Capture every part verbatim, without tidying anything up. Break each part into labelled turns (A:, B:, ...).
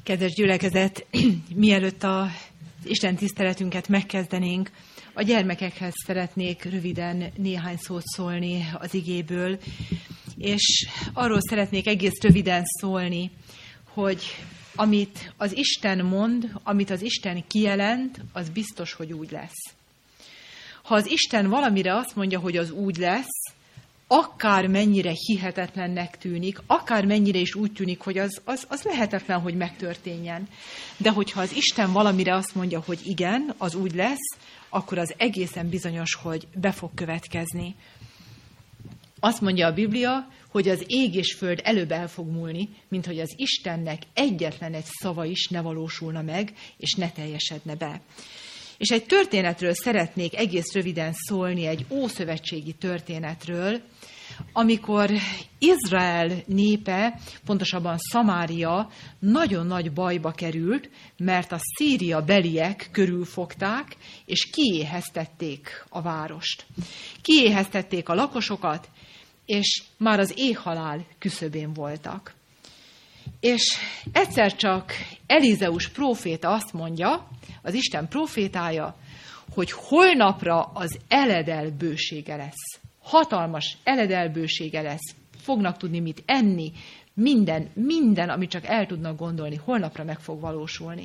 A: Kedves gyülekezet, mielőtt az Isten tiszteletünket megkezdenénk, a gyermekekhez szeretnék röviden néhány szót szólni az igéből, és arról szeretnék egész röviden szólni, hogy amit az Isten mond, amit az Isten kijelent, az biztos, hogy úgy lesz. Ha az Isten valamire azt mondja, hogy az úgy lesz, akár mennyire hihetetlennek tűnik, akár mennyire is úgy tűnik, hogy az, az, az lehetetlen, hogy megtörténjen. De hogyha az Isten valamire azt mondja, hogy igen, az úgy lesz, akkor az egészen bizonyos, hogy be fog következni. Azt mondja a Biblia, hogy az ég és föld előbb el fog múlni, mint hogy az Istennek egyetlen egy szava is ne valósulna meg, és ne teljesedne be. És egy történetről szeretnék egész röviden szólni, egy ószövetségi történetről, amikor Izrael népe, pontosabban Szamária nagyon nagy bajba került, mert a szíria beliek körülfogták, és kiéheztették a várost. Kiéheztették a lakosokat, és már az éhhalál küszöbén voltak. És egyszer csak Elizeus próféta azt mondja, az Isten prófétája, hogy holnapra az eledel bősége lesz. Hatalmas eledel bősége lesz. Fognak tudni mit enni, minden, minden, amit csak el tudnak gondolni, holnapra meg fog valósulni.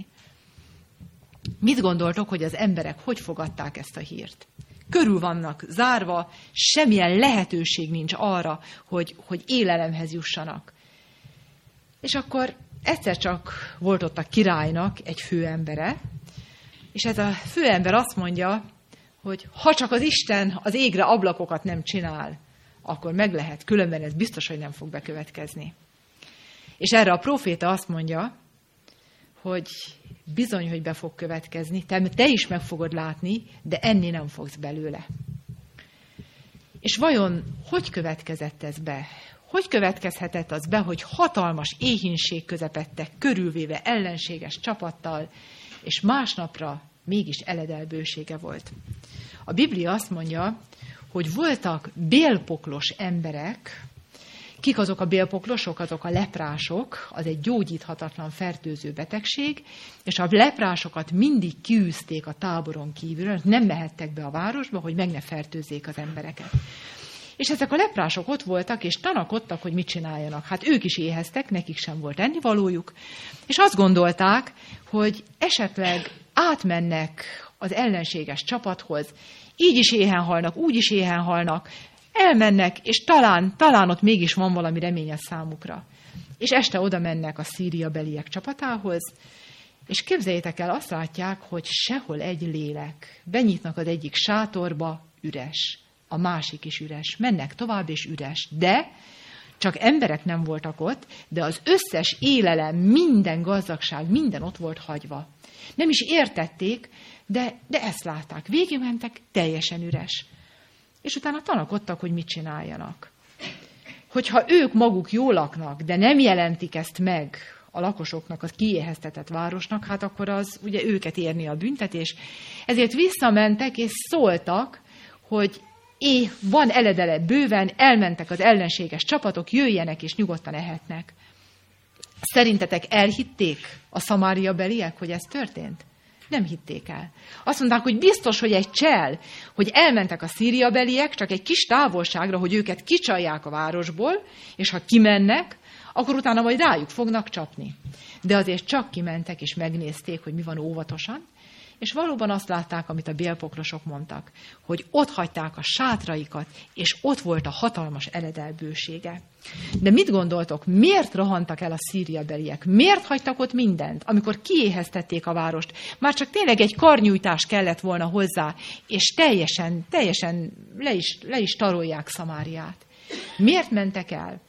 A: Mit gondoltok, hogy az emberek hogy fogadták ezt a hírt? Körül vannak zárva, semmilyen lehetőség nincs arra, hogy, hogy élelemhez jussanak. És akkor egyszer csak volt ott a királynak egy főembere, és ez a főember azt mondja, hogy ha csak az Isten az égre ablakokat nem csinál, akkor meg lehet, különben ez biztos, hogy nem fog bekövetkezni. És erre a próféta azt mondja, hogy bizony, hogy be fog következni, te, te is meg fogod látni, de enni nem fogsz belőle. És vajon hogy következett ez be? Hogy következhetett az be, hogy hatalmas éhínség közepette, körülvéve ellenséges csapattal, és másnapra mégis eledel bősége volt? A Biblia azt mondja, hogy voltak bélpoklos emberek. Kik azok a bélpoklosok? Azok a leprások, az egy gyógyíthatatlan fertőző betegség, és a leprásokat mindig kiűzték a táboron kívülről, nem mehettek be a városba, hogy meg ne fertőzzék az embereket. És ezek a leprások ott voltak, és tanakodtak, hogy mit csináljanak. Hát ők is éheztek, nekik sem volt ennivalójuk, és azt gondolták, hogy esetleg átmennek az ellenséges csapathoz, így is éhen halnak, úgy is éhen halnak, elmennek, és talán, talán ott mégis van valami remény a számukra. És este oda mennek a szíria beliek csapatához, és képzeljétek el, azt látják, hogy sehol egy lélek. Benyitnak az egyik sátorba, üres. A másik is üres. Mennek tovább, és üres. De csak emberek nem voltak ott, de az összes élelem, minden gazdagság, minden ott volt hagyva. Nem is értették, de, de ezt látták. Végigmentek, teljesen üres. És utána tanakodtak, hogy mit csináljanak. Hogyha ők maguk jól laknak, de nem jelentik ezt meg a lakosoknak, az kiéheztetett városnak, hát akkor az ugye őket érni a büntetés. Ezért visszamentek és szóltak, hogy é, van eledele bőven, elmentek az ellenséges csapatok, jöjjenek és nyugodtan ehetnek. Szerintetek elhitték a szamária beliek, hogy ez történt? Nem hitték el. Azt mondták, hogy biztos, hogy egy csel, hogy elmentek a szíria beliek csak egy kis távolságra, hogy őket kicsalják a városból, és ha kimennek, akkor utána majd rájuk fognak csapni. De azért csak kimentek, és megnézték, hogy mi van óvatosan, és valóban azt látták, amit a bélpoklosok mondtak, hogy ott hagyták a sátraikat, és ott volt a hatalmas eledel bősége. De mit gondoltok, miért rohantak el a szíria beliek? Miért hagytak ott mindent, amikor kiéheztették a várost? Már csak tényleg egy karnyújtás kellett volna hozzá, és teljesen, teljesen le is, le is tarolják Szamáriát. Miért mentek el?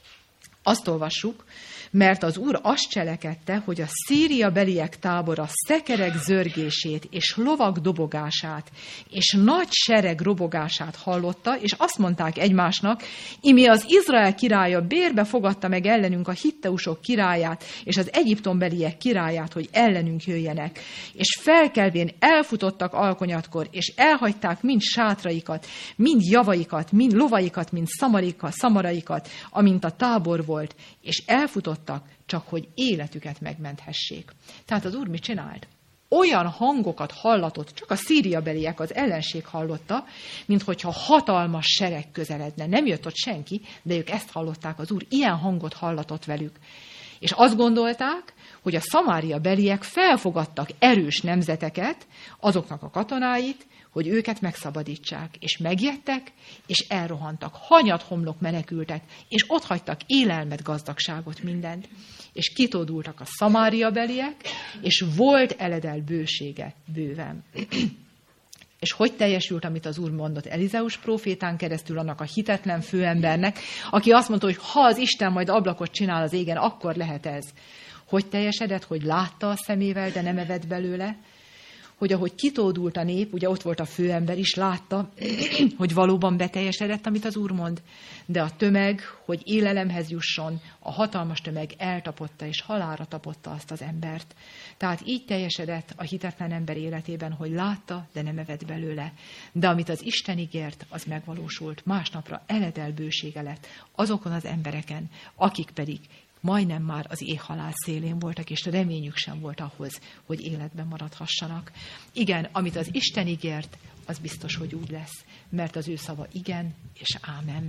A: Azt olvassuk, mert az Úr azt cselekedte, hogy a szíria beliek tábora szekerek zörgését és lovak dobogását és nagy sereg robogását hallotta, és azt mondták egymásnak, imi az Izrael királya bérbe fogadta meg ellenünk a hitteusok királyát és az egyiptombeliek királyát, hogy ellenünk jöjjenek. És felkelvén elfutottak alkonyatkor, és elhagyták mind sátraikat, mind javaikat, mind lovaikat, mind szamarika, szamaraikat, amint a tábor volt, és elfutottak, csak hogy életüket megmenthessék. Tehát az Úr mit csinált? Olyan hangokat hallatott, csak a szíriabeliek, az ellenség hallotta, mint hogyha hatalmas sereg közeledne. Nem jött ott senki, de ők ezt hallották, az Úr ilyen hangot hallatott velük. És azt gondolták, hogy a szamáriabeliek felfogadtak erős nemzeteket, azoknak a katonáit, hogy őket megszabadítsák. És megjettek, és elrohantak. Hanyat homlok menekültek, és ott hagytak élelmet, gazdagságot, mindent. És kitódultak a szamáriabeliek, és volt eledel bősége bőven. És hogy teljesült, amit az Úr mondott Elizeus prófétán keresztül annak a hitetlen főembernek, aki azt mondta, hogy ha az Isten majd ablakot csinál az égen, akkor lehet ez. Hogy teljesedett, hogy látta a szemével, de nem evett belőle? Hogy ahogy kitódult a nép, ugye ott volt a főember is, látta, hogy valóban beteljesedett, amit az Úr mond, de a tömeg, hogy élelemhez jusson, a hatalmas tömeg eltapotta és halálra tapotta azt az embert. Tehát így teljesedett a hitetlen ember életében, hogy látta, de nem evett belőle. De amit az Isten ígért, az megvalósult. Másnapra eledel bősége lett azokon az embereken, akik pedig majdnem már az éhhalál szélén voltak, és reményük sem volt ahhoz, hogy életben maradhassanak. Igen, amit az Isten ígért, az biztos, hogy úgy lesz, mert az ő szava igen és ámen.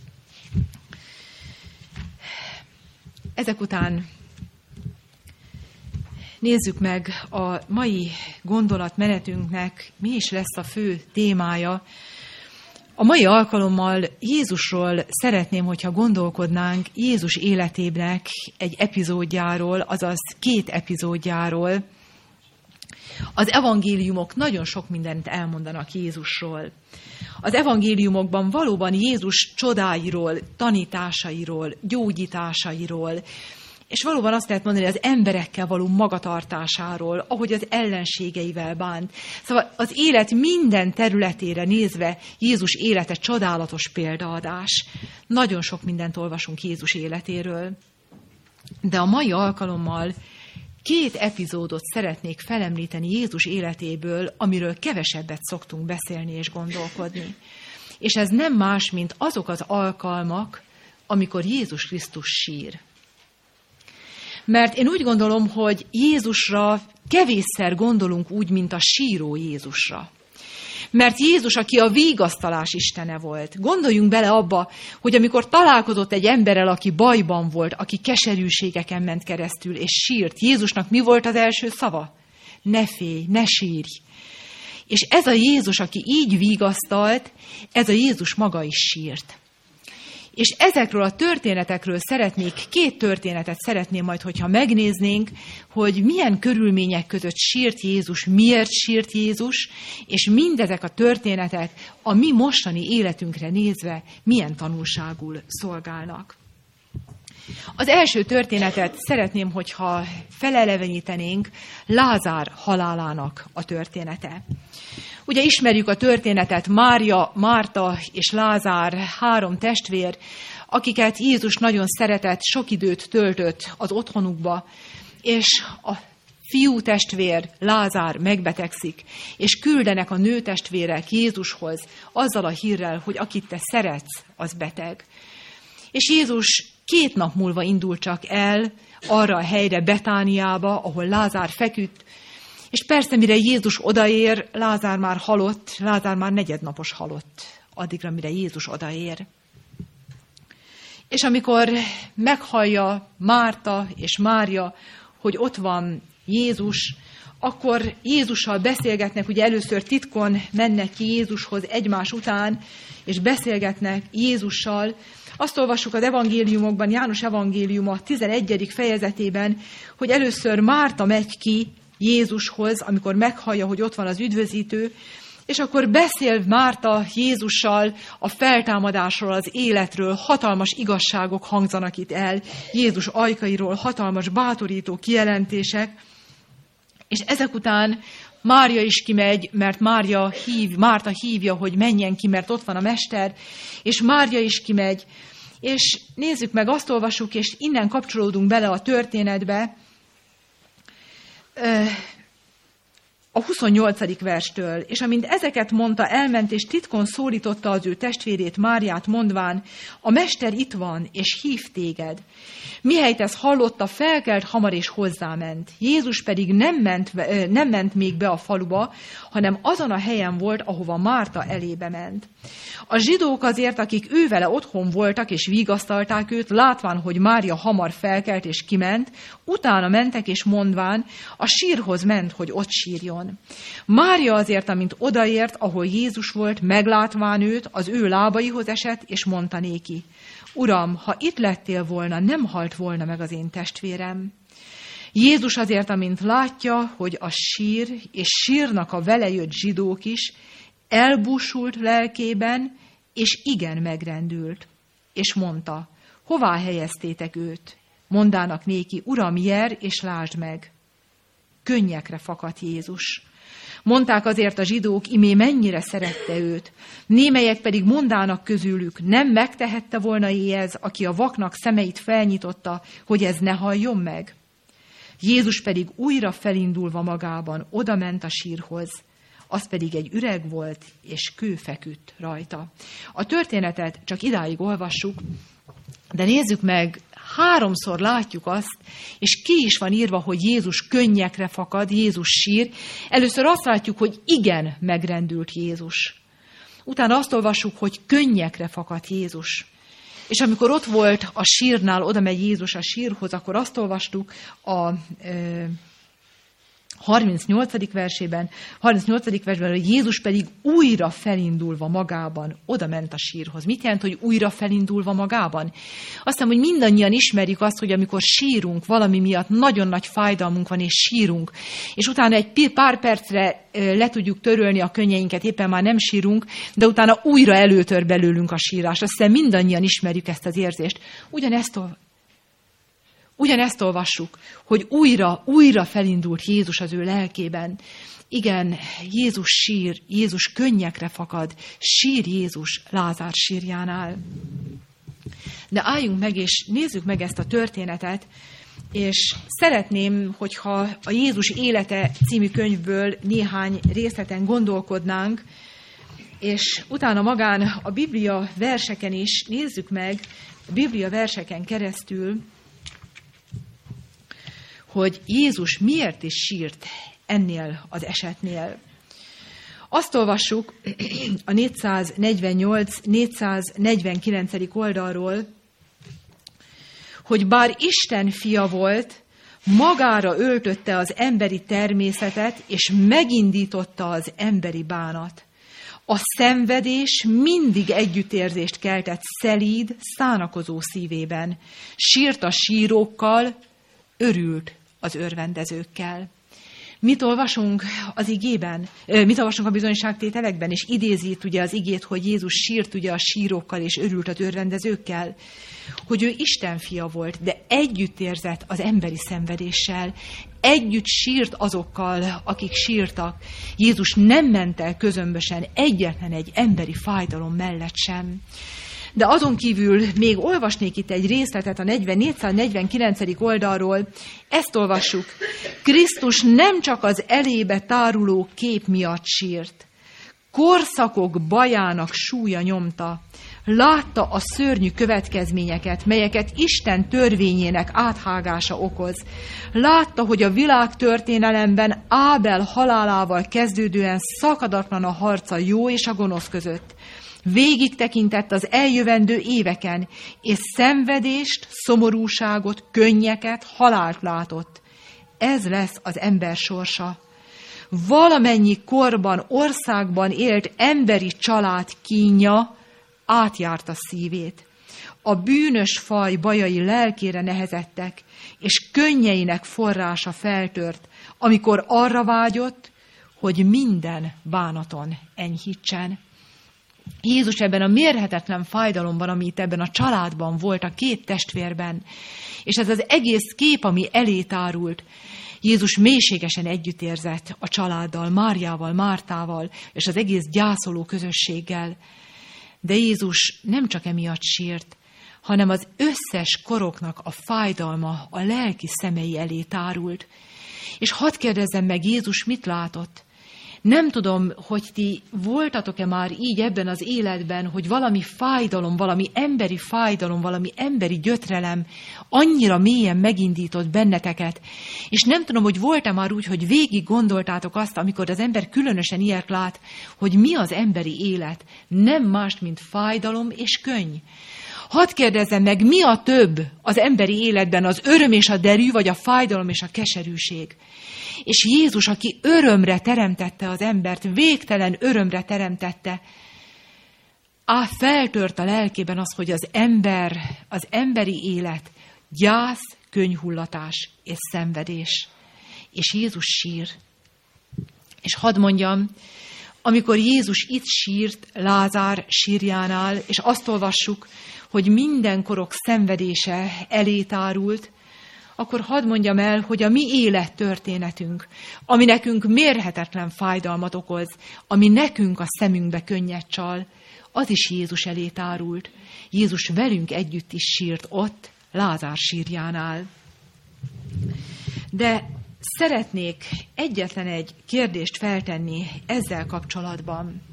A: Ezek után nézzük meg a mai gondolatmenetünknek, mi is lesz a fő témája. A mai alkalommal Jézusról szeretném, hogyha gondolkodnánk Jézus életének egy epizódjáról, azaz két epizódjáról. Az evangéliumok nagyon sok mindent elmondanak Jézusról. Az evangéliumokban valóban Jézus csodáiról, tanításairól, gyógyításairól, és valóban azt lehet mondani, hogy az emberekkel való magatartásáról, ahogy az ellenségeivel bánt. Szóval az élet minden területére nézve Jézus élete csodálatos példaadás. Nagyon sok mindent olvasunk Jézus életéről. De a mai alkalommal két epizódot szeretnék felemlíteni Jézus életéből, amiről kevesebbet szoktunk beszélni és gondolkodni. És ez nem más, mint azok az alkalmak, amikor Jézus Krisztus sír. Mert én úgy gondolom, hogy Jézusra kevésszer gondolunk úgy, mint a síró Jézusra. Mert Jézus, aki a vigasztalás istene volt. Gondoljunk bele abba, hogy amikor találkozott egy emberrel, aki bajban volt, aki keserűségeken ment keresztül, és sírt, Jézusnak mi volt az első szava? Ne félj, ne sírj. És ez a Jézus, aki így vigasztalt, ez a Jézus maga is sírt. És ezekről a történetekről szeretnék, két történetet szeretném majd, hogyha megnéznénk, hogy milyen körülmények között sírt Jézus, miért sírt Jézus, és mindezek a történetek a mi mostani életünkre nézve milyen tanulságul szolgálnak. Az első történetet szeretném, hogyha felelevenítenénk Lázár halálának a története. Ugye ismerjük a történetet, Mária, Márta és Lázár, három testvér, akiket Jézus nagyon szeretett, sok időt töltött az otthonukba, és a fiú testvér, Lázár megbetegszik, és küldenek a nő testvérek Jézushoz azzal a hírrel, hogy akit te szeretsz, az beteg. És Jézus két nap múlva indul csak el arra a helyre, Betániába, ahol Lázár feküdt, és persze, mire Jézus odaér, Lázár már halott, Lázár már negyednapos halott, addigra, mire Jézus odaér. És amikor meghallja Márta és Mária, hogy ott van Jézus, akkor Jézussal beszélgetnek, ugye először titkon mennek ki Jézushoz egymás után, és beszélgetnek Jézussal. Azt olvassuk az evangéliumokban, János evangéliuma tizenegyedik fejezetében, hogy először Márta megy ki Jézushoz, amikor meghallja, hogy ott van az üdvözítő, és akkor beszél Márta Jézussal a feltámadásról, az életről, hatalmas igazságok hangzanak itt el, Jézus ajkairól, hatalmas bátorító kijelentések, és ezek után Mária is kimegy, mert Mária hív, Márta hívja, hogy menjen ki, mert ott van a mester, és Mária is kimegy, és nézzük meg, azt olvassuk, és innen kapcsolódunk bele a történetbe. a huszonnyolcadik verstől, és amint ezeket mondta, elment, és titkon szólította az ő testvérét, Máriát, mondván, a mester itt van, és hív téged. Mihelyt ezt hallotta, felkelt hamar, és hozzáment. Jézus pedig nem ment, nem ment még be a faluba, hanem azon a helyen volt, ahova Márta elébe ment. A zsidók azért, akik ővele otthon voltak, és vigasztalták őt, látván, hogy Mária hamar felkelt, és kiment, utána mentek, és mondván, a sírhoz ment, hogy ott sírjon. Mária azért, amint odaért, ahol Jézus volt, meglátván őt, az ő lábaihoz esett, és mondta néki, Uram, ha itt lettél volna, nem halt volna meg az én testvérem. Jézus azért, amint látja, hogy a sír, és sírnak a vele jött zsidók is, elbúsult lelkében, és igen megrendült. És mondta, hová helyeztétek őt? Mondának néki, Uram, jer, és lásd meg. Könnyekre fakadt Jézus. Mondták azért a zsidók, imé mennyire szerette őt. Némelyek pedig mondának közülük, nem megtehette volna ez, aki a vaknak szemeit felnyitotta, hogy ez ne halljon meg. Jézus pedig újra felindulva magában odament a sírhoz. Az pedig egy üreg volt, és kő feküdt rajta. A történetet csak idáig olvassuk, de nézzük meg, háromszor látjuk azt, és ki is van írva, hogy Jézus könnyekre fakad, Jézus sír. Először azt látjuk, hogy igen, megrendült Jézus. Utána azt olvassuk, hogy könnyekre fakadt Jézus. És amikor ott volt a sírnál, oda megy Jézus a sírhoz, akkor azt olvastuk a e, harmincnyolcadik versében, harmincnyolcadik versben, hogy Jézus pedig újra felindulva magában oda ment a sírhoz. Mit jelent, hogy újra felindulva magában? Azt hiszem, hogy mindannyian ismerjük azt, hogy amikor sírunk, valami miatt nagyon nagy fájdalmunk van, és sírunk, és utána egy pár percre le tudjuk törölni a könnyeinket, éppen már nem sírunk, de utána újra előtör belőlünk a sírás. Azt hiszem, mindannyian ismerjük ezt az érzést. Ugyanezt Ugyanezt olvassuk, hogy újra, újra felindult Jézus az ő lelkében. Igen, Jézus sír, Jézus könnyekre fakad, sír Jézus Lázár sírjánál. De álljunk meg, és nézzük meg ezt a történetet, és szeretném, hogyha a Jézus élete című könyvből néhány részleten gondolkodnánk, és utána magán a Biblia verseken is nézzük meg, a Biblia verseken keresztül, hogy Jézus miért is sírt ennél az esetnél. Azt olvassuk a négyszáznegyvennyolc négyszáznegyvenkilencedik oldalról, hogy bár Isten fia volt, magára öltötte az emberi természetet, és megindította az emberi bánat. A szenvedés mindig együttérzést keltett szelíd, szánakozó szívében. Sírt a sírókkal, örült az örvendezőkkel. Mit olvasunk az igében? Mit olvasunk a bizonyságtételekben? És idézi itt ugye az igét, hogy Jézus sírt ugye a sírókkal és örült az örvendezőkkel. Hogy ő Isten fia volt, de együtt érzett az emberi szenvedéssel. Együtt sírt azokkal, akik sírtak. Jézus nem ment el közömbösen egyetlen egy emberi fájdalom mellett sem. De azon kívül még olvasnék itt egy részletet a négyszáznegyvenkilencedik oldalról. Ezt olvassuk. Krisztus nem csak az elébe táruló kép miatt sírt. Korszakok bajának súlya nyomta. Látta a szörnyű következményeket, melyeket Isten törvényének áthágása okoz. Látta, hogy a világtörténelemben Ábel halálával kezdődően szakadatlan a harca jó és a gonosz között. Végig tekintett az eljövendő éveken, és szenvedést, szomorúságot, könnyeket, halált látott. Ez lesz az ember sorsa. Valamennyi korban, országban élt emberi család kínja átjárta szívét. A bűnös faj bajai lelkére nehezettek, és könnyeinek forrása feltört, amikor arra vágyott, hogy minden bánaton enyhítsen. Jézus ebben a mérhetetlen fájdalomban, ami itt ebben a családban volt, a két testvérben, és ez az egész kép, ami elé tárult, Jézus mélységesen együttérzett a családdal, Máriával, Mártával, és az egész gyászoló közösséggel. De Jézus nem csak emiatt sírt, hanem az összes koroknak a fájdalma a lelki szemei elé tárult. És hadd kérdezzem meg, Jézus mit látott? Nem tudom, hogy ti voltatok-e már így ebben az életben, hogy valami fájdalom, valami emberi fájdalom, valami emberi gyötrelem annyira mélyen megindított benneteket. És nem tudom, hogy volt-e már úgy, hogy végig gondoltátok azt, amikor az ember különösen ilyet lát, hogy mi az emberi élet. Nem más, mint fájdalom és könny. Hadd kérdezzem meg, mi a több az emberi életben, az öröm és a derű, vagy a fájdalom és a keserűség? És Jézus, aki örömre teremtette az embert, végtelen örömre teremtette, á, feltört a lelkében az, hogy az ember, az emberi élet gyász, könnyhullatás és szenvedés. És Jézus sír. És hadd mondjam, amikor Jézus itt sírt Lázár sírjánál, és azt olvassuk, hogy minden korok szenvedése elé tárult, akkor hadd mondjam el, hogy a mi élettörténetünk, ami nekünk mérhetetlen fájdalmat okoz, ami nekünk a szemünkbe könnyet csal, az is Jézus elé tárult. Jézus velünk együtt is sírt ott, Lázár sírjánál. De szeretnék egyetlen egy kérdést feltenni ezzel kapcsolatban.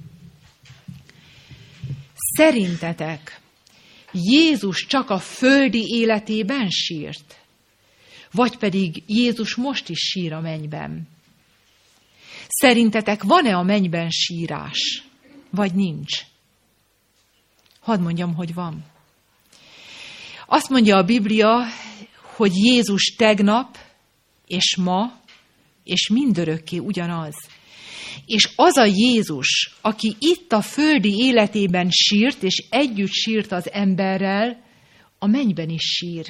A: Szerintetek Jézus csak a földi életében sírt? Vagy pedig Jézus most is sír a mennyben? Szerintetek van-e a mennyben sírás? Vagy nincs? Hadd mondjam, hogy van. Azt mondja a Biblia, hogy Jézus tegnap, és ma, és mindörökké ugyanaz. És az a Jézus, aki itt a földi életében sírt, és együtt sírt az emberrel, a mennyben is sír.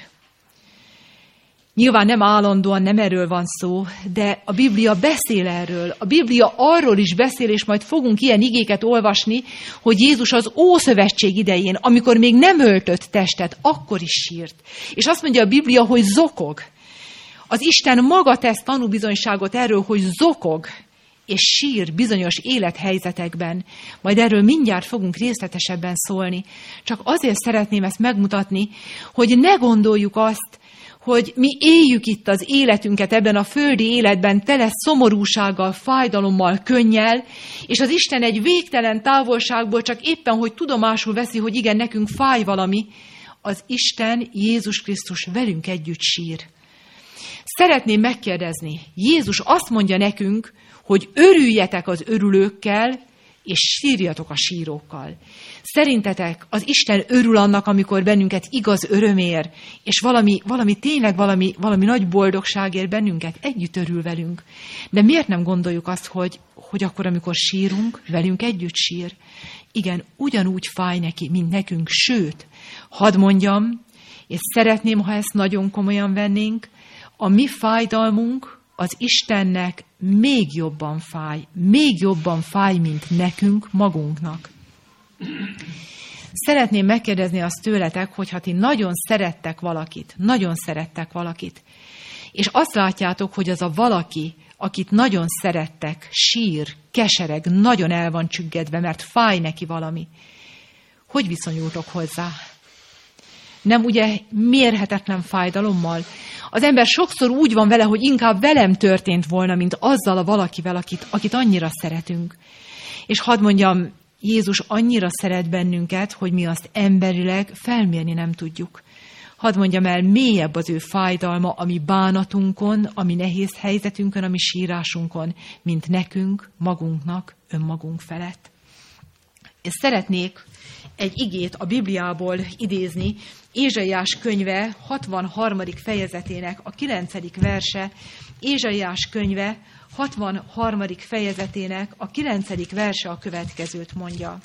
A: Nyilván nem állandóan, nem erről van szó, de a Biblia beszél erről. A Biblia arról is beszél, és majd fogunk ilyen igéket olvasni, hogy Jézus az Ószövetség idején, amikor még nem öltött testet, akkor is sírt. És azt mondja a Biblia, hogy zokog. Az Isten maga tesz tanúbizonyságot erről, hogy zokog és sír bizonyos élethelyzetekben. Majd erről mindjárt fogunk részletesebben szólni. Csak azért szeretném ezt megmutatni, hogy ne gondoljuk azt, hogy mi éljük itt az életünket ebben a földi életben tele szomorúsággal, fájdalommal, könnyel, és az Isten egy végtelen távolságból csak éppen, hogy tudomásul veszi, hogy igen, nekünk fáj valami, az Isten, Jézus Krisztus velünk együtt sír. Szeretném megkérdezni, Jézus azt mondja nekünk, hogy örüljetek az örülőkkel, és sírjatok a sírókkal. Szerintetek az Isten örül annak, amikor bennünket igaz öröm ér, és valami, valami tényleg valami, valami nagy boldogság ér bennünket, együtt örül velünk. De miért nem gondoljuk azt, hogy, hogy akkor, amikor sírunk, velünk együtt sír? Igen, ugyanúgy fáj neki, mint nekünk, sőt, hadd mondjam, és szeretném, ha ezt nagyon komolyan vennénk, a mi fájdalmunk az Istennek még jobban fáj, még jobban fáj, mint nekünk magunknak. Szeretném megkérdezni azt tőletek, hogy ha ti nagyon szerettek valakit, nagyon szerettek valakit, és azt látjátok, hogy az a valaki, akit nagyon szerettek, sír, kesereg, nagyon el van csüggedve, mert fáj neki valami. Hogy viszonyultok hozzá? Nem ugye mérhetetlen fájdalommal? Az ember sokszor úgy van vele, hogy inkább velem történt volna, mint azzal a valakivel, akit, akit annyira szeretünk. És hadd mondjam, Jézus annyira szeret bennünket, hogy mi azt emberileg felmérni nem tudjuk. Hadd mondjam el, mélyebb az ő fájdalma, ami bánatunkon, ami nehéz helyzetünkön, ami sírásunkon, mint nekünk, magunknak, önmagunk felett. És szeretnék egy igét a Bibliából idézni, Ézsaiás könyve hatvanharmadik fejezetének a kilencedik verse, Ézsaiás könyve hatvanharmadik fejezetének a kilencedik verse a következőt mondja.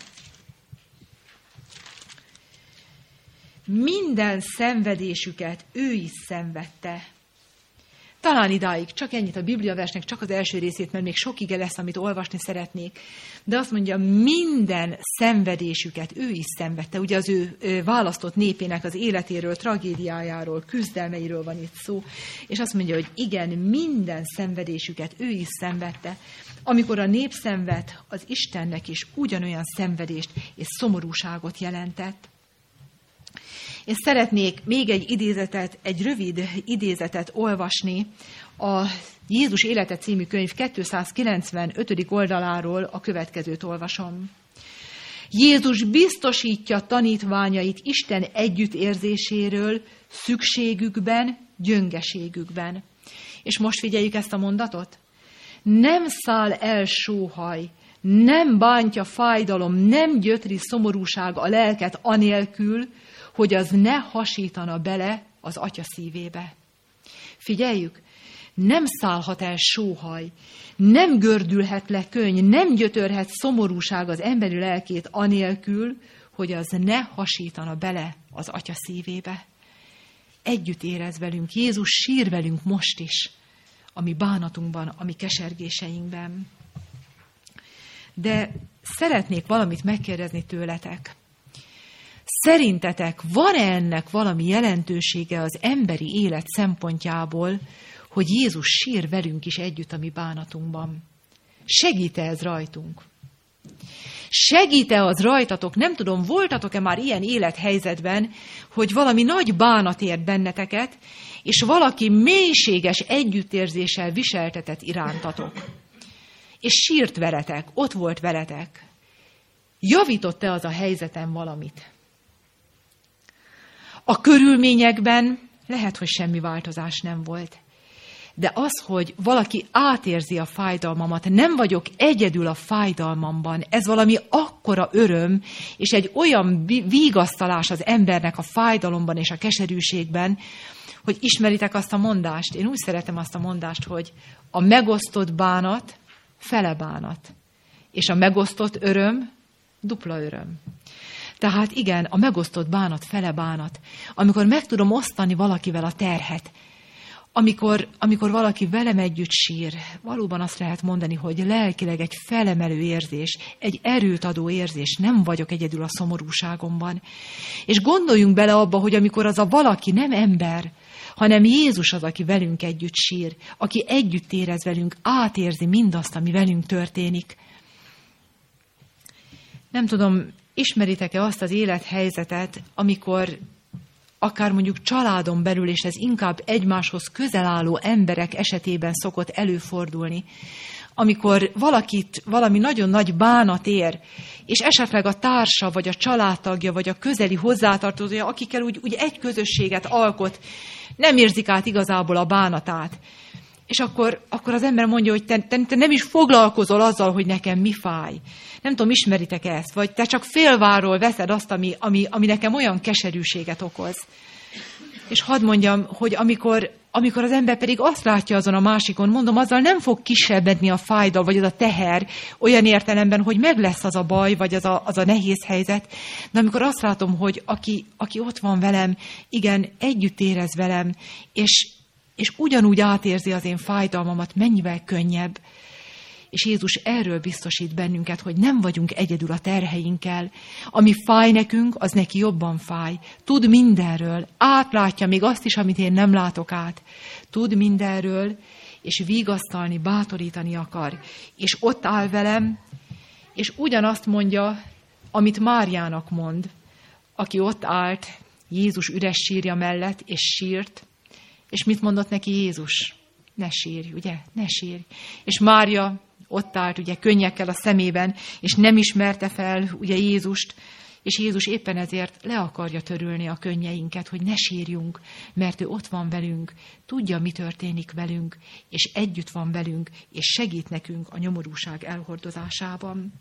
A: Minden szenvedésüket ő is szenvedte. Talán idáig, csak ennyit a Bibliaversnek, csak az első részét, mert még sok ige lesz, amit olvasni szeretnék. De azt mondja, minden szenvedésüket ő is szenvedte. Ugye az ő választott népének az életéről, tragédiájáról, küzdelmeiről van itt szó. És azt mondja, hogy igen, minden szenvedésüket ő is szenvedte. Amikor a nép szenved, az Istennek is ugyanolyan szenvedést és szomorúságot jelentett. És szeretnék még egy idézetet, egy rövid idézetet olvasni a Jézus élete című könyv kétszázkilencvenötödik oldaláról, a következőt olvasom. Jézus biztosítja tanítványait Isten együttérzéséről szükségükben, gyöngeségükben. És most figyeljük ezt a mondatot. Nem száll el sóhaj, nem bántja fájdalom, nem gyötri szomorúság a lelket anélkül, hogy az ne hasítana bele az Atya szívébe. Figyeljük, nem szállhat el sóhaj, nem gördülhet le könny, nem gyötörhet szomorúság az emberi lelkét anélkül, hogy az ne hasítana bele az Atya szívébe. Együtt érez velünk, Jézus sír velünk most is, a mi bánatunkban, a mi kesergéseinkben. De szeretnék valamit megkérdezni tőletek. Szerintetek van-e ennek valami jelentősége az emberi élet szempontjából, hogy Jézus sír velünk is együtt a mi bánatunkban? Segít-e ez rajtunk? Segít-e az rajtatok? Nem tudom, voltatok-e már ilyen élethelyzetben, hogy valami nagy bánat ért benneteket, és valaki mélységes együttérzéssel viseltetett irántatok. És sírt veletek, ott volt veletek. Javított-e az a helyzeten valamit? A körülményekben lehet, hogy semmi változás nem volt. De az, hogy valaki átérzi a fájdalmamat, nem vagyok egyedül a fájdalmamban, ez valami akkora öröm, és egy olyan vigasztalás az embernek a fájdalomban és a keserűségben, hogy ismeritek azt a mondást, én úgy szeretem azt a mondást, hogy a megosztott bánat fele bánat, és a megosztott öröm dupla öröm. Tehát igen, a megosztott bánat fele bánat. Amikor meg tudom osztani valakivel a terhet, amikor, amikor valaki velem együtt sír, valóban azt lehet mondani, hogy lelkileg egy felemelő érzés, egy erőt adó érzés, nem vagyok egyedül a szomorúságomban. És gondoljunk bele abba, hogy amikor az a valaki nem ember, hanem Jézus az, aki velünk együtt sír, aki együtt érez velünk, átérzi mindazt, ami velünk történik. Nem tudom, ismeritek-e azt az élethelyzetet, amikor akár mondjuk családon belül, és ez inkább egymáshoz közel álló emberek esetében szokott előfordulni, amikor valakit valami nagyon nagy bánat ér, és esetleg a társa, vagy a családtagja, vagy a közeli hozzátartozója, akikkel úgy, úgy egy közösséget alkot, nem érzik át igazából a bánatát. És akkor, akkor az ember mondja, hogy te, te, te nem is foglalkozol azzal, hogy nekem mi fáj. Nem tudom, ismeritek ezt, vagy te csak félváról veszed azt, ami, ami, ami nekem olyan keserűséget okoz. És hadd mondjam, hogy amikor, amikor az ember pedig azt látja azon a másikon, mondom, azzal nem fog kisebbedni a fájdal, vagy az a teher, olyan értelemben, hogy meg lesz az a baj, vagy az a, az a nehéz helyzet. De amikor azt látom, hogy aki, aki ott van velem, igen, együtt érez velem, és, és ugyanúgy átérzi az én fájdalmamat, mennyivel könnyebb. És Jézus erről biztosít bennünket, hogy nem vagyunk egyedül a terheinkkel. Ami fáj nekünk, az neki jobban fáj. Tud mindenről, átlátja még azt is, amit én nem látok át. Tud mindenről, és vigasztalni, bátorítani akar. És ott áll velem, és ugyanazt mondja, amit Máriának mond, aki ott állt Jézus üres sírja mellett, és sírt. És mit mondott neki Jézus? Ne sírj, ugye? Ne sírj. És Mária ott állt, ugye, könnyekkel a szemében, és nem ismerte fel, ugye, Jézust, és Jézus éppen ezért le akarja törölni a könnyeinket, hogy ne sírjunk, mert ő ott van velünk, tudja, mi történik velünk, és együtt van velünk, és segít nekünk a nyomorúság elhordozásában.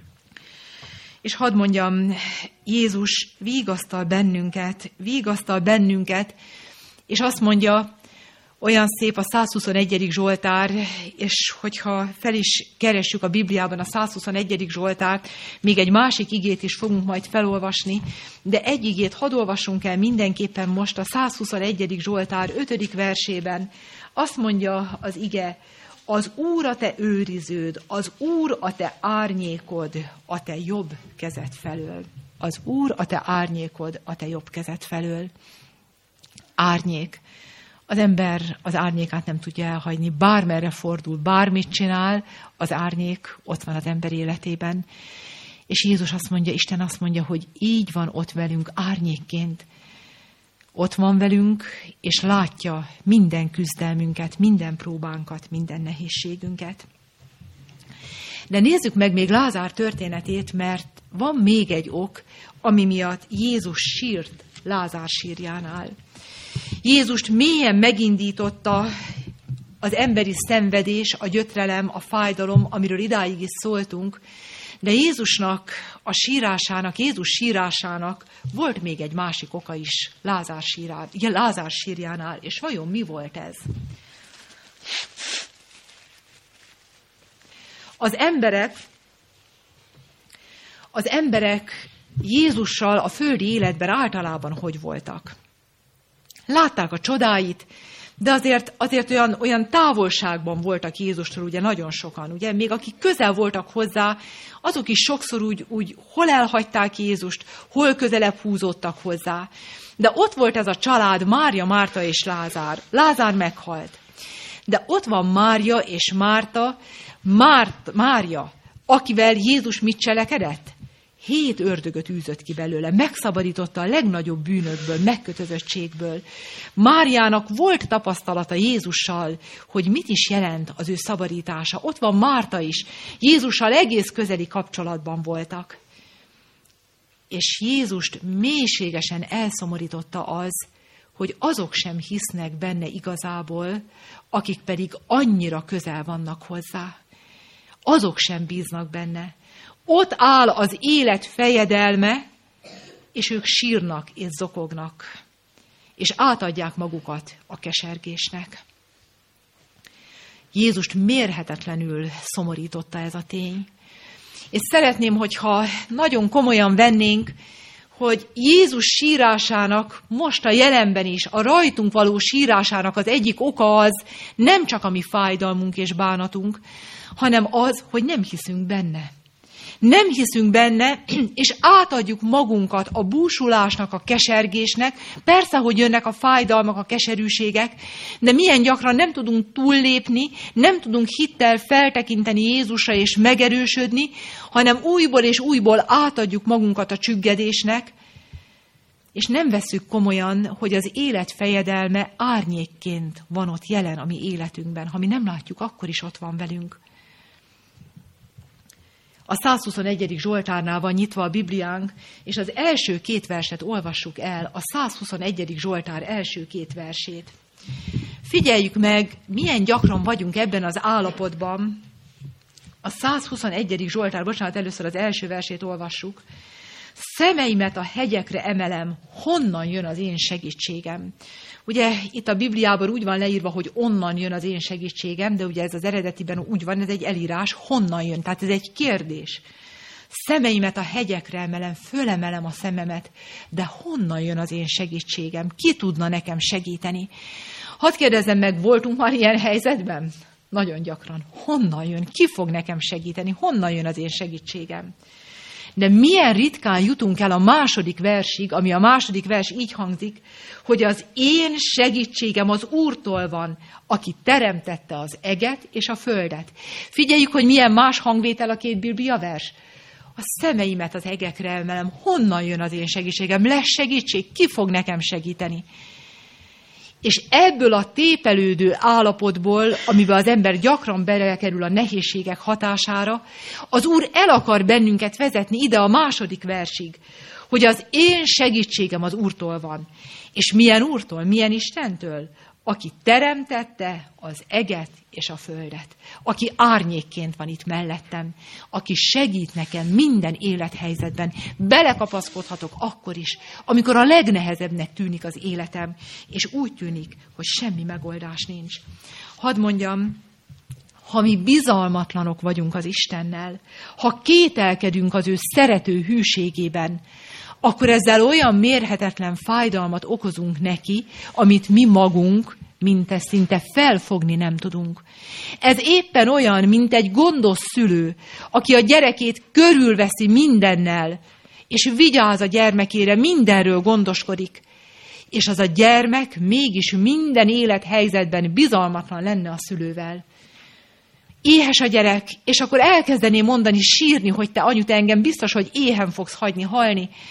A: És hadd mondjam, Jézus vigasztal bennünket, vigasztal bennünket, és azt mondja, olyan szép a százhuszonegyedik Zsoltár, és hogyha fel is keressük a Bibliában a százhuszonegyedik Zsoltárt, még egy másik igét is fogunk majd felolvasni, de egy igét hadd olvassunk el mindenképpen most a százhuszonegyedik Zsoltár ötödik versében. Azt mondja az ige, az Úr a te őriződ, az Úr a te árnyékod, a te jobb kezed felől. Az Úr a te árnyékod, a te jobb kezed felől. Árnyék. Az ember az árnyékát nem tudja elhagyni, bármerre fordul, bármit csinál, az árnyék ott van az ember életében. És Jézus azt mondja, Isten azt mondja, hogy így van ott velünk árnyékként. Ott van velünk, és látja minden küzdelmünket, minden próbánkat, minden nehézségünket. De nézzük meg még Lázár történetét, mert van még egy ok, ami miatt Jézus sírt Lázár sírjánál. Jézust mélyen megindította az emberi szenvedés, a gyötrelem, a fájdalom, amiről idáig is szóltunk, de Jézusnak a sírásának, Jézus sírásának volt még egy másik oka is Lázár, sírá, Lázár sírjánál. És vajon mi volt ez? Az emberek, az emberek Jézussal a földi életben általában hogy voltak? Látták a csodáit, de azért, azért olyan, olyan távolságban voltak Jézustól ugye nagyon sokan, ugye? Még akik közel voltak hozzá, azok is sokszor úgy, úgy hol elhagyták Jézust, hol közelebb húzódtak hozzá. De ott volt ez a család, Mária, Márta és Lázár. Lázár meghalt. De ott van Mária és Márta, Márt, Mária, akivel Jézus mit cselekedett? Hét ördögöt űzött ki belőle, megszabadította a legnagyobb bűnökből, megkötözöttségből. Máriának volt tapasztalata Jézussal, hogy mit is jelent az ő szabadítása. Ott van Márta is, Jézussal egész közeli kapcsolatban voltak. És Jézust mélységesen elszomorította az, hogy azok sem hisznek benne igazából, akik pedig annyira közel vannak hozzá. Azok sem bíznak benne. Ott áll az élet fejedelme, és ők sírnak és zokognak, és átadják magukat a kesergésnek. Jézust mérhetetlenül szomorította ez a tény. És szeretném, hogyha nagyon komolyan vennénk, hogy Jézus sírásának most a jelenben is, a rajtunk való sírásának az egyik oka az, nem csak a mi fájdalmunk és bánatunk, hanem az, hogy nem hiszünk benne. Nem hiszünk benne, és átadjuk magunkat a búsulásnak, a kesergésnek. Persze, hogy jönnek a fájdalmak, a keserűségek, de milyen gyakran nem tudunk túllépni, nem tudunk hittel feltekinteni Jézusra és megerősödni, hanem újból és újból átadjuk magunkat a csüggedésnek, és nem vesszük komolyan, hogy az élet fejedelme árnyékként van ott jelen a mi életünkben. Ha mi nem látjuk, akkor is ott van velünk. A százhuszonegyedik Zsoltárnál van nyitva a Bibliánk, és az első két verset olvassuk el, a százhuszonegyedik Zsoltár első két versét. Figyeljük meg, milyen gyakran vagyunk ebben az állapotban. A százhuszonegyedik Zsoltár, bocsánat, először az első versét olvassuk. Szemeimet a hegyekre emelem, honnan jön az én segítségem? Ugye itt a Bibliában úgy van leírva, hogy onnan jön az én segítségem, de ugye ez az eredetiben úgy van, ez egy elírás, honnan jön, tehát ez egy kérdés. Szemeimet a hegyekre emelem, fölemelem a szememet, de honnan jön az én segítségem? Ki tudna nekem segíteni? Hadd kérdezzem meg, voltunk már ilyen helyzetben? Nagyon gyakran. Honnan jön? Ki fog nekem segíteni? Honnan jön az én segítségem? De milyen ritkán jutunk el a második versig, ami a második vers így hangzik, hogy az én segítségem az Úrtól van, aki teremtette az eget és a földet. Figyeljük, hogy milyen más hangvétel a két Biblia vers. A szemeimet az egekre emelem, honnan jön az én segítségem? Lesz segítség, ki fog nekem segíteni? És ebből a tépelődő állapotból, amiben az ember gyakran belekerül a nehézségek hatására, az Úr el akar bennünket vezetni ide a második versig, hogy az én segítségem az Úrtól van. És milyen Úrtól, milyen Istentől? Aki teremtette az eget és a földet. Aki árnyékként van itt mellettem. Aki segít nekem minden élethelyzetben. Belekapaszkodhatok akkor is, amikor a legnehezebbnek tűnik az életem, és úgy tűnik, hogy semmi megoldás nincs. Hadd mondjam, ha mi bizalmatlanok vagyunk az Istennel, ha kételkedünk az ő szerető hűségében, akkor ezzel olyan mérhetetlen fájdalmat okozunk neki, amit mi magunk, mint ezt szinte felfogni nem tudunk. Ez éppen olyan, mint egy gondos szülő, aki a gyerekét körülveszi mindennel, és vigyáz a gyermekére, mindenről gondoskodik. És az a gyermek mégis minden élethelyzetben bizalmatlan lenne a szülővel. Éhes a gyerek, és akkor elkezdené mondani, sírni, hogy te anyu, te engem biztos, hogy éhen fogsz hagyni, halni.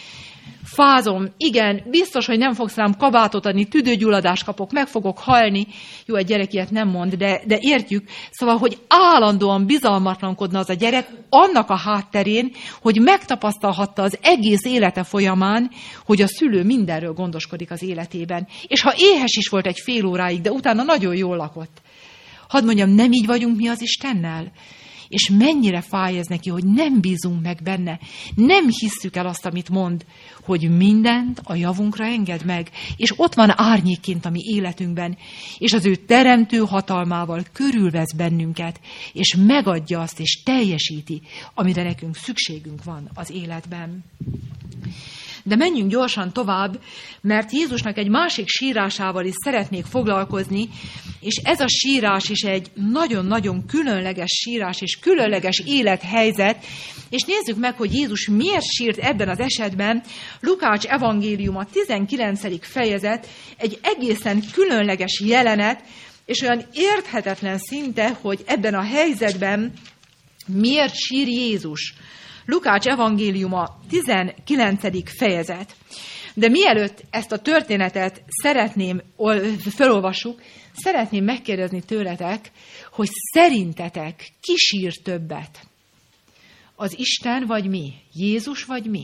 A: fázom, igen, biztos, hogy nem fogsz rám kabátot adni, tüdőgyulladást kapok, meg fogok halni. Jó, egy gyerek ilyet nem mond, de, de értjük. Szóval, hogy állandóan bizalmatlankodna az a gyerek annak a hátterén, hogy megtapasztalhatta az egész élete folyamán, hogy a szülő mindenről gondoskodik az életében. És ha éhes is volt egy fél óráig, de utána nagyon jól lakott. Hadd mondjam, nem így vagyunk mi az Istennel? És mennyire fáj ez neki, hogy nem bízunk meg benne. Nem hisszük el azt, amit mond, hogy mindent a javunkra enged meg. És ott van árnyékként a mi életünkben. És az ő teremtő hatalmával körülvesz bennünket, és megadja azt, és teljesíti, amire nekünk szükségünk van az életben. De menjünk gyorsan tovább, mert Jézusnak egy másik sírásával is szeretnék foglalkozni, és ez a sírás is egy nagyon-nagyon különleges sírás, és különleges élethelyzet, és nézzük meg, hogy Jézus miért sírt ebben az esetben. Lukács evangéliuma tizenkilencedik fejezet, egy egészen különleges jelenet, és olyan érthetetlen szinte, hogy ebben a helyzetben miért sír Jézus. Lukács evangéliuma tizenkilencedik fejezet. De mielőtt ezt a történetet szeretném, felolvassuk, szeretném megkérdezni tőletek, hogy szerintetek ki sír többet? Az Isten vagy mi? Jézus vagy mi?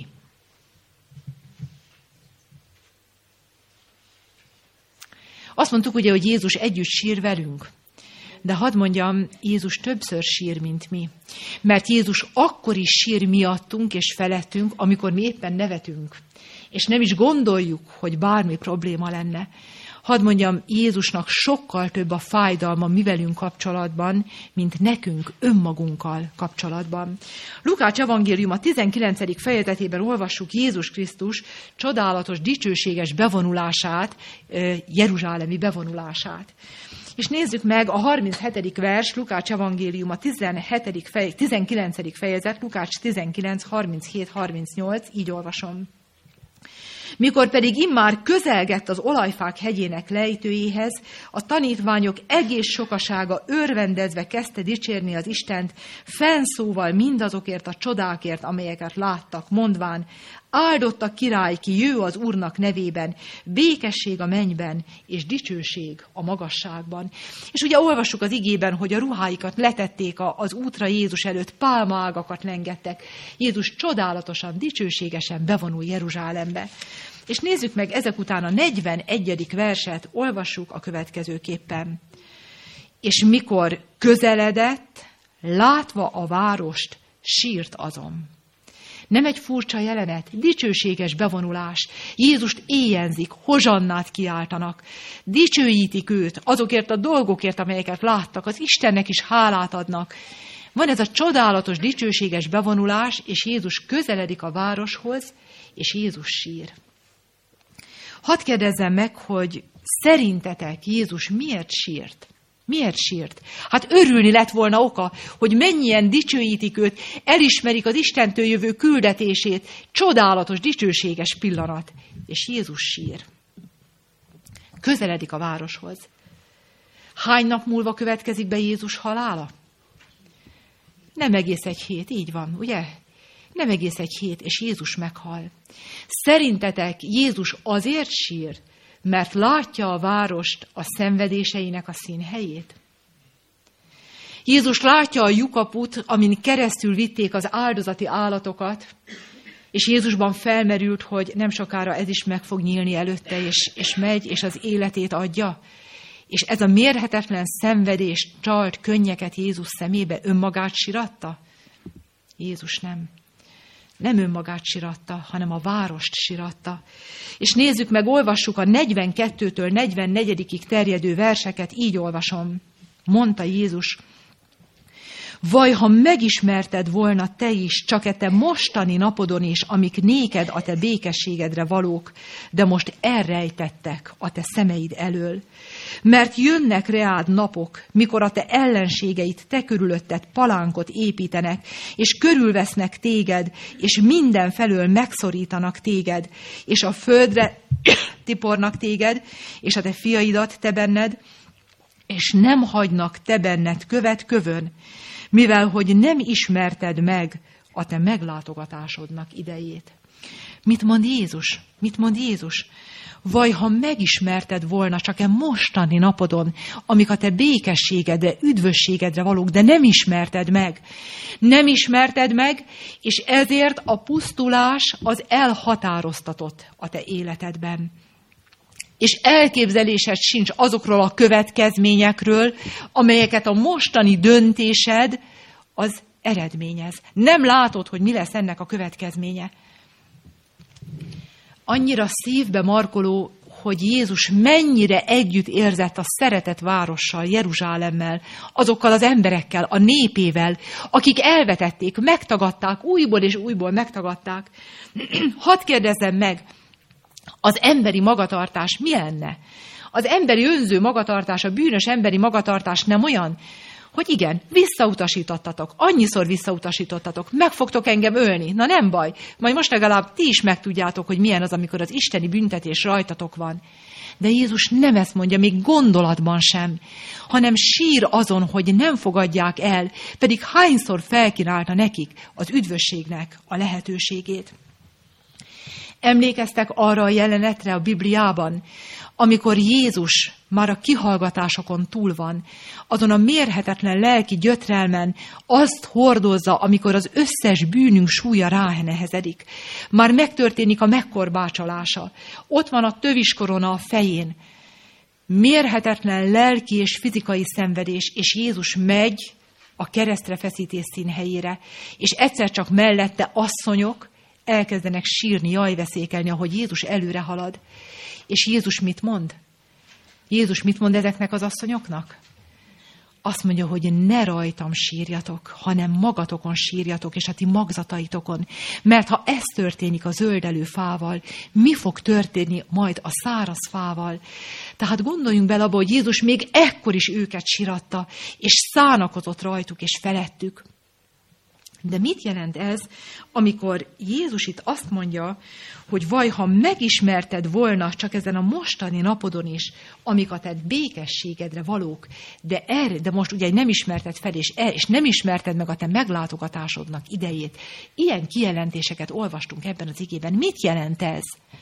A: Azt mondtuk ugye, hogy Jézus együtt sír velünk. De hadd mondjam, Jézus többször sír, mint mi. Mert Jézus akkor is sír miattunk és felettünk, amikor mi éppen nevetünk. És nem is gondoljuk, hogy bármi probléma lenne. Hadd mondjam, Jézusnak sokkal több a fájdalma mi velünk kapcsolatban, mint nekünk önmagunkkal kapcsolatban. Lukács evangéliuma tizenkilencedik fejezetében olvassuk Jézus Krisztus csodálatos, dicsőséges bevonulását, jeruzsálemi bevonulását. És nézzük meg a harminchetedik vers, Lukács evangéliuma tizenhetedik fej, tizenkilencedik fejezet, Lukács tizenkilenc, harminchét, harmincnyolc, így olvasom. Mikor pedig immár közelgett az olajfák hegyének lejtőjéhez, a tanítványok egész sokasága örvendezve kezdte dicsérni az Istent, fennszóval mindazokért a csodákért, amelyeket láttak, mondván, áldott a király, ki jő az Úrnak nevében, békesség a mennyben, és dicsőség a magasságban. És ugye olvassuk az igében, hogy a ruháikat letették az útra Jézus előtt, pálmaágakat lengettek. Jézus csodálatosan, dicsőségesen bevonul Jeruzsálembe. És nézzük meg ezek után a negyvenegyedik verset, olvassuk a következőképpen. És mikor közeledett, látva a várost, sírt azon. Nem egy furcsa jelenet, dicsőséges bevonulás. Jézust éjjenzik, hozsannát kiáltanak. Dicsőítik őt azokért a dolgokért, amelyeket láttak. Az Istennek is hálát adnak. Van ez a csodálatos, dicsőséges bevonulás, és Jézus közeledik a városhoz, és Jézus sír. Hadd kérdezzem meg, hogy szerintetek Jézus miért sírt? Miért sírt? Hát örülni lett volna oka, hogy mennyien dicsőítik őt, elismerik az Istentől jövő küldetését. Csodálatos, dicsőséges pillanat. És Jézus sír. Közeledik a városhoz. Hány nap múlva következik be Jézus halála? Nem egész egy hét, így van, ugye? Nem egész egy hét, és Jézus meghal. Szerintetek Jézus azért sír, mert látja a várost a szenvedéseinek a színhelyét? Jézus látja a lyukaput, amin keresztül vitték az áldozati állatokat, és Jézusban felmerült, hogy nem sokára ez is meg fog nyílni előtte, és, és megy, és az életét adja. És ez a mérhetetlen szenvedés, csalt könnyeket Jézus szemébe önmagát siratta? Jézus nem. Nem önmagát siratta, hanem a várost siratta. És nézzük meg, olvassuk a negyvenkettőtől negyvennegyedikig terjedő verseket, így olvasom. Mondta Jézus, vaj, ha megismerted volna te is, csak e te mostani napodon is, amik néked a te békességedre valók, de most elrejtettek a te szemeid elől. Mert jönnek reád napok, mikor a te ellenségeid te körülötted palánkot építenek, és körülvesznek téged, és mindenfelől megszorítanak téged, és a földre tipornak téged, és a te fiaidat te benned, és nem hagynak te benned követ kövön, mivel hogy nem ismerted meg a te meglátogatásodnak idejét. Mit mond Jézus? Mit mond Jézus? Vaj, ha megismerted volna csak e mostani napodon, amik a te békességedre, üdvösségedre valók, de nem ismerted meg. Nem ismerted meg, és ezért a pusztulás az elhatároztatott a te életedben. És elképzelésed sincs azokról a következményekről, amelyeket a mostani döntésed az eredményez. Nem látod, hogy mi lesz ennek a következménye. Annyira szívbe markoló, hogy Jézus mennyire együtt érzett a szeretett várossal, Jeruzsálemmel, azokkal az emberekkel, a népével, akik elvetették, megtagadták, újból és újból megtagadták. Hadd kérdezzem meg, az emberi magatartás mi lenne? Az emberi önző magatartás, a bűnös emberi magatartás nem olyan, hogy igen, visszautasítottatok, annyiszor visszautasítottatok, meg fogtok engem ölni, na nem baj, majd most legalább ti is megtudjátok, hogy milyen az, amikor az isteni büntetés rajtatok van. De Jézus nem ezt mondja, még gondolatban sem, hanem sír azon, hogy nem fogadják el, pedig hányszor felkínálta nekik az üdvösségnek a lehetőségét. Emlékeztek arra a jelenetre a Bibliában, amikor Jézus már a kihallgatásokon túl van, azon a mérhetetlen lelki gyötrelmen azt hordozza, amikor az összes bűnünk súlya ránehezedik. Már megtörténik a megkorbácsolása. Ott van a töviskorona a fején. Mérhetetlen lelki és fizikai szenvedés, és Jézus megy a keresztre feszítés színhelyére, és egyszer csak mellette asszonyok elkezdenek sírni, jajveszékelni, ahogy Jézus előre halad. És Jézus mit mond? Jézus mit mond ezeknek az asszonyoknak? Azt mondja, hogy ne rajtam sírjatok, hanem magatokon sírjatok, és a ti magzataitokon. Mert ha ez történik a zöldelő fával, mi fog történni majd a száraz fával? Tehát gondoljunk bele abba, hogy Jézus még ekkor is őket síratta, és szánakozott rajtuk és felettük. De mit jelent ez, amikor Jézus itt azt mondja, hogy vaj, ha megismerted volna csak ezen a mostani napodon is, amik a te békességedre valók, de, erre, de most ugye nem ismerted fel, és, er, és nem ismerted meg a te meglátogatásodnak idejét. Ilyen kijelentéseket olvastunk ebben az igében. Mit jelent ez?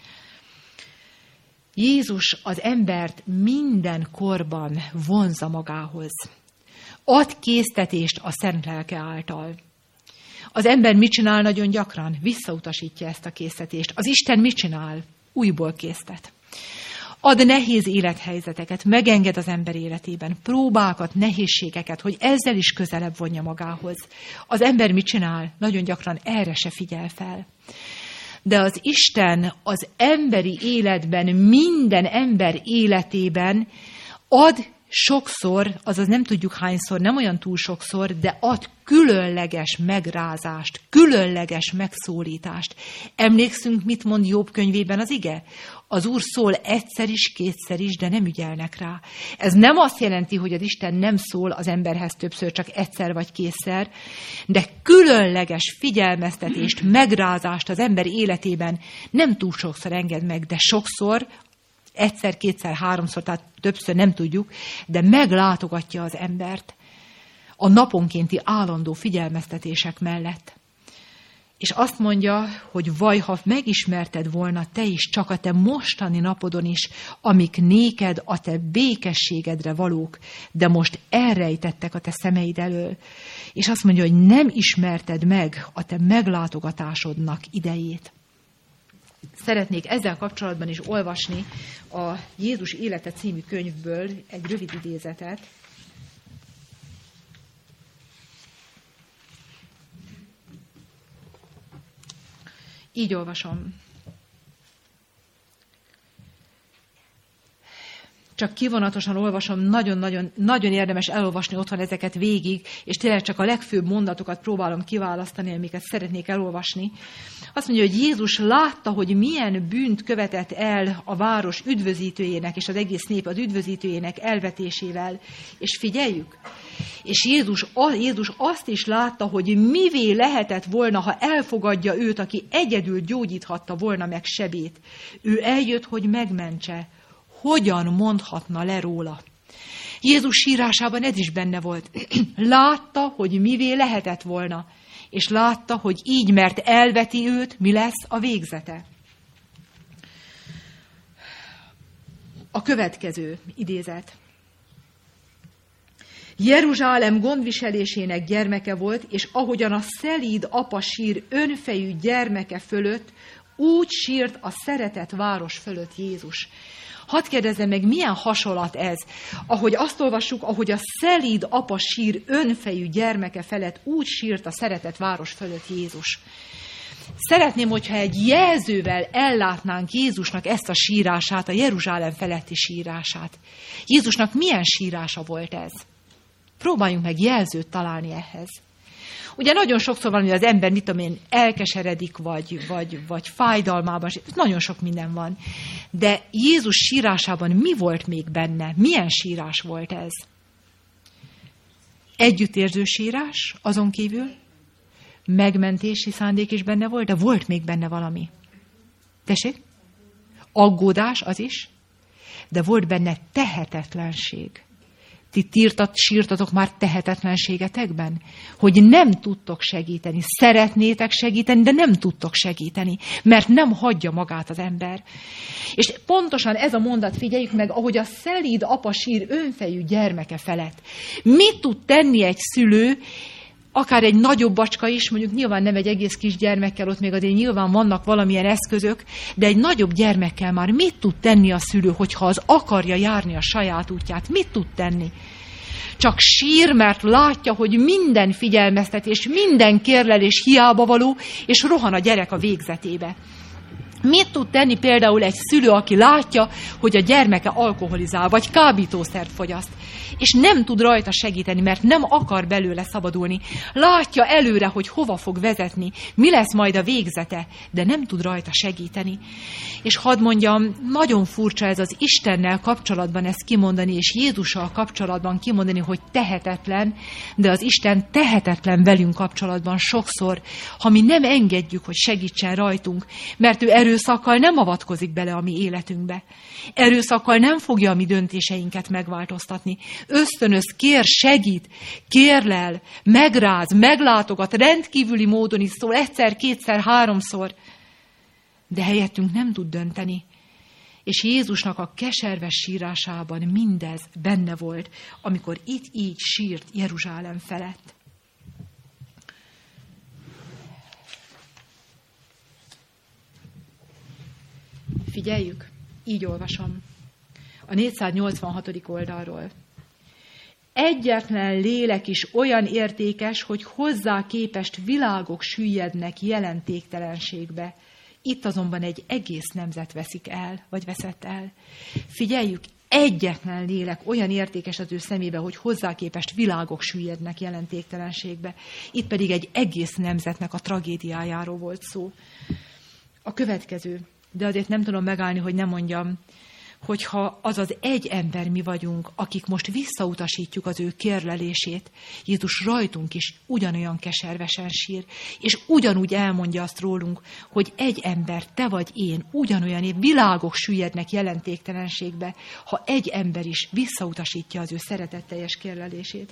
A: Jézus az embert minden korban vonzza magához. Ad késztetést a szent lelke által. Az ember mit csinál nagyon gyakran? Visszautasítja ezt a késztetést. Az Isten mit csinál? Újból késztet. Ad nehéz élethelyzeteket, megenged az ember életében, próbákat, nehézségeket, hogy ezzel is közelebb vonja magához. Az ember mit csinál? Nagyon gyakran erre se figyel fel. De az Isten az emberi életben, minden ember életében ad sokszor, azaz nem tudjuk hányszor, nem olyan túl sokszor, de ad különleges megrázást, különleges megszólítást. Emlékszünk, mit mond Jobb könyvében az ige? Az Úr szól egyszer is, kétszer is, de nem ügyelnek rá. Ez nem azt jelenti, hogy az Isten nem szól az emberhez többször, csak egyszer vagy kétszer, de különleges figyelmeztetést, megrázást az ember életében nem túl sokszor enged meg, de sokszor, egyszer, kétszer, háromszor, tehát többször nem tudjuk, de meglátogatja az embert a naponkénti állandó figyelmeztetések mellett. És azt mondja, hogy vaj, ha megismerted volna te is, csak a te mostani napodon is, amik néked a te békességedre valók, de most elrejtettek a te szemeid elől. És azt mondja, hogy nem ismerted meg a te meglátogatásodnak idejét. Szeretnék ezzel kapcsolatban is olvasni a Jézus élete című könyvből egy rövid idézetet. Így olvasom. Csak kivonatosan olvasom, nagyon-nagyon nagyon érdemes elolvasni otthon ezeket végig, és tényleg csak a legfőbb mondatokat próbálom kiválasztani, amiket szeretnék elolvasni. Azt mondja, hogy Jézus látta, hogy milyen bűnt követett el a város üdvözítőjének, és az egész nép az üdvözítőjének elvetésével. És figyeljük! És Jézus, Jézus azt is látta, hogy mivé lehetett volna, ha elfogadja őt, aki egyedül gyógyíthatta volna meg sebét. Ő eljött, hogy megmentse. Hogyan mondhatna le róla? Jézus sírásában ez is benne volt. Látta, hogy mivé lehetett volna, és látta, hogy így, mert elveti őt, mi lesz a végzete. A következő idézet. Jeruzsálem gondviselésének gyermeke volt, és ahogyan a szelíd apa sír önfejű gyermeke fölött, úgy sírt a szeretett város fölött Jézus. Hadd kérdezzem meg, milyen hasonlat ez? Ahogy azt olvassuk, ahogy a szelíd apa sír önfejű gyermeke felett, úgy sírt a szeretett város fölött Jézus. Szeretném, hogyha egy jelzővel ellátnánk Jézusnak ezt a sírását, a Jeruzsálem feletti sírását. Jézusnak milyen sírása volt ez? Próbáljunk meg jelzőt találni ehhez. Ugye nagyon sokszor van, hogy az ember, mit tudom én, elkeseredik, vagy, vagy, vagy fájdalmában, nagyon sok minden van. De Jézus sírásában mi volt még benne? Milyen sírás volt ez? Együttérző sírás, azon kívül? Megmentési szándék is benne volt, de volt még benne valami. Tessék? Aggódás, az is? De volt benne tehetetlenség. Ti tírtat, sírtatok már tehetetlenségetekben? Hogy nem tudtok segíteni. Szeretnétek segíteni, de nem tudtok segíteni. Mert nem hagyja magát az ember. És pontosan ez a mondat, figyeljük meg, ahogy a szelíd apa sír önfejű gyermeke felett. Mit tud tenni egy szülő, akár egy nagyobb bacska is, mondjuk nyilván nem egy egész kis gyermekkel, ott még azért nyilván vannak valamilyen eszközök, de egy nagyobb gyermekkel már mit tud tenni a szülő, hogyha az akarja járni a saját útját? Mit tud tenni? Csak sír, mert látja, hogy minden figyelmeztetés, minden kérlelés hiába való, és rohan a gyerek a végzetébe. Mit tud tenni például egy szülő, aki látja, hogy a gyermeke alkoholizál, vagy kábítószert fogyaszt, és nem tud rajta segíteni, mert nem akar belőle szabadulni. Látja előre, hogy hova fog vezetni, mi lesz majd a végzete, de nem tud rajta segíteni. És hadd mondjam, nagyon furcsa ez az Istennel kapcsolatban ezt kimondani, és Jézussal kapcsolatban kimondani, hogy tehetetlen, de az Isten tehetetlen velünk kapcsolatban sokszor, ha mi nem engedjük, hogy segítsen rajtunk, mert ő erőszakkal nem avatkozik bele a mi életünkbe. Erőszakkal nem fogja a mi döntéseinket megváltoztatni. Ösztönöz, kér, segít, kérlel, megráz, meglátogat, rendkívüli módon is szól, egyszer, kétszer, háromszor. De helyettünk nem tud dönteni. És Jézusnak a keserves sírásában mindez benne volt, amikor itt így sírt Jeruzsálem felett. Figyeljük, így olvasom. A négyszáznyolcvanhatodik oldalról. Egyetlen lélek is olyan értékes, hogy hozzá képest világok süllyednek jelentéktelenségbe. Itt azonban egy egész nemzet veszik el, vagy veszett el. Figyeljük, egyetlen lélek olyan értékes az ő szemébe, hogy hozzá képest világok süllyednek jelentéktelenségbe. Itt pedig egy egész nemzetnek a tragédiájáról volt szó. A következő, de azért nem tudom megállni, hogy ne mondjam, hogyha az az egy ember mi vagyunk, akik most visszautasítjuk az ő kérlelését, Jézus rajtunk is ugyanolyan keservesen sír, és ugyanúgy elmondja azt rólunk, hogy egy ember, te vagy én, ugyanolyan világok süllyednek jelentéktelenségbe, ha egy ember is visszautasítja az ő szeretetteljes kérlelését.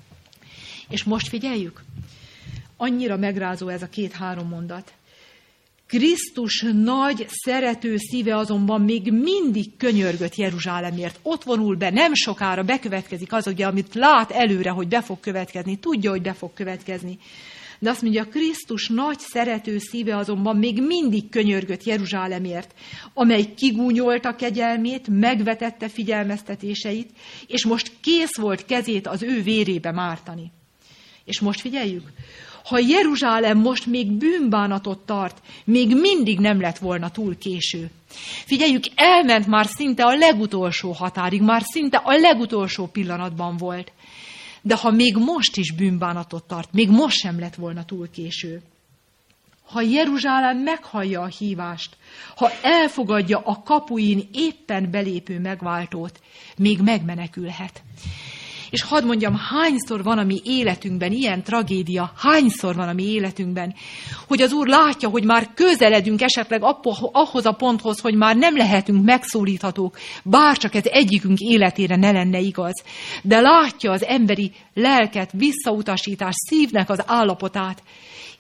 A: És most figyeljük, annyira megrázó ez a két-három mondat. Krisztus nagy, szerető szíve azonban még mindig könyörgött Jeruzsálemért. Ott vonul be, nem sokára bekövetkezik az, ugye, amit lát előre, hogy be fog következni, tudja, hogy be fog következni. De azt mondja, Krisztus nagy, szerető szíve azonban még mindig könyörgött Jeruzsálemért, amely kigúnyolta kegyelmét, megvetette figyelmeztetéseit, és most kész volt kezét az ő vérébe mártani. És most figyeljük, ha Jeruzsálem most még bűnbánatot tart, még mindig nem lett volna túl késő. Figyeljük, elment már szinte a legutolsó határig, már szinte a legutolsó pillanatban volt. De ha még most is bűnbánatot tart, még most sem lett volna túl késő. Ha Jeruzsálem meghallja a hívást, ha elfogadja a kapuin éppen belépő megváltót, még megmenekülhet. És hadd mondjam, hányszor van a mi életünkben ilyen tragédia, hányszor van a mi életünkben, hogy az Úr látja, hogy már közeledünk esetleg ahhoz a ponthoz, hogy már nem lehetünk megszólíthatók, bárcsak ez egyikünk életére ne lenne igaz. De látja az emberi lelket, visszautasítás, szívnek az állapotát,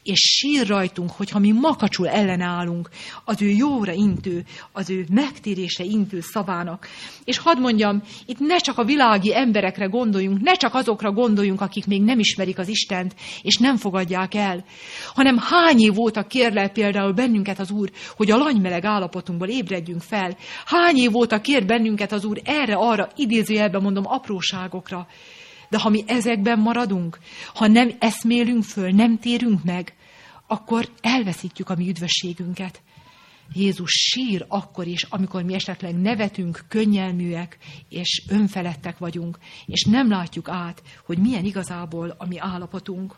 A: és sír rajtunk, hogyha mi makacsul ellenállunk az ő jóra intő, az ő megtérésre intő szavának. És hadd mondjam, itt ne csak a világi emberekre gondoljunk, ne csak azokra gondoljunk, akik még nem ismerik az Istent, és nem fogadják el, hanem hány év óta kérlel például bennünket az Úr, hogy a lanymeleg állapotunkból ébredjünk fel. Hány év óta kér bennünket az Úr erre-arra, idézőjelben mondom, apróságokra. De ha mi ezekben maradunk, ha nem eszmélünk föl, nem térünk meg, akkor elveszítjük a mi üdvösségünket. Jézus sír akkor is, amikor mi esetleg nevetünk, könnyelműek és önfeledtek vagyunk, és nem látjuk át, hogy milyen igazából a mi állapotunk.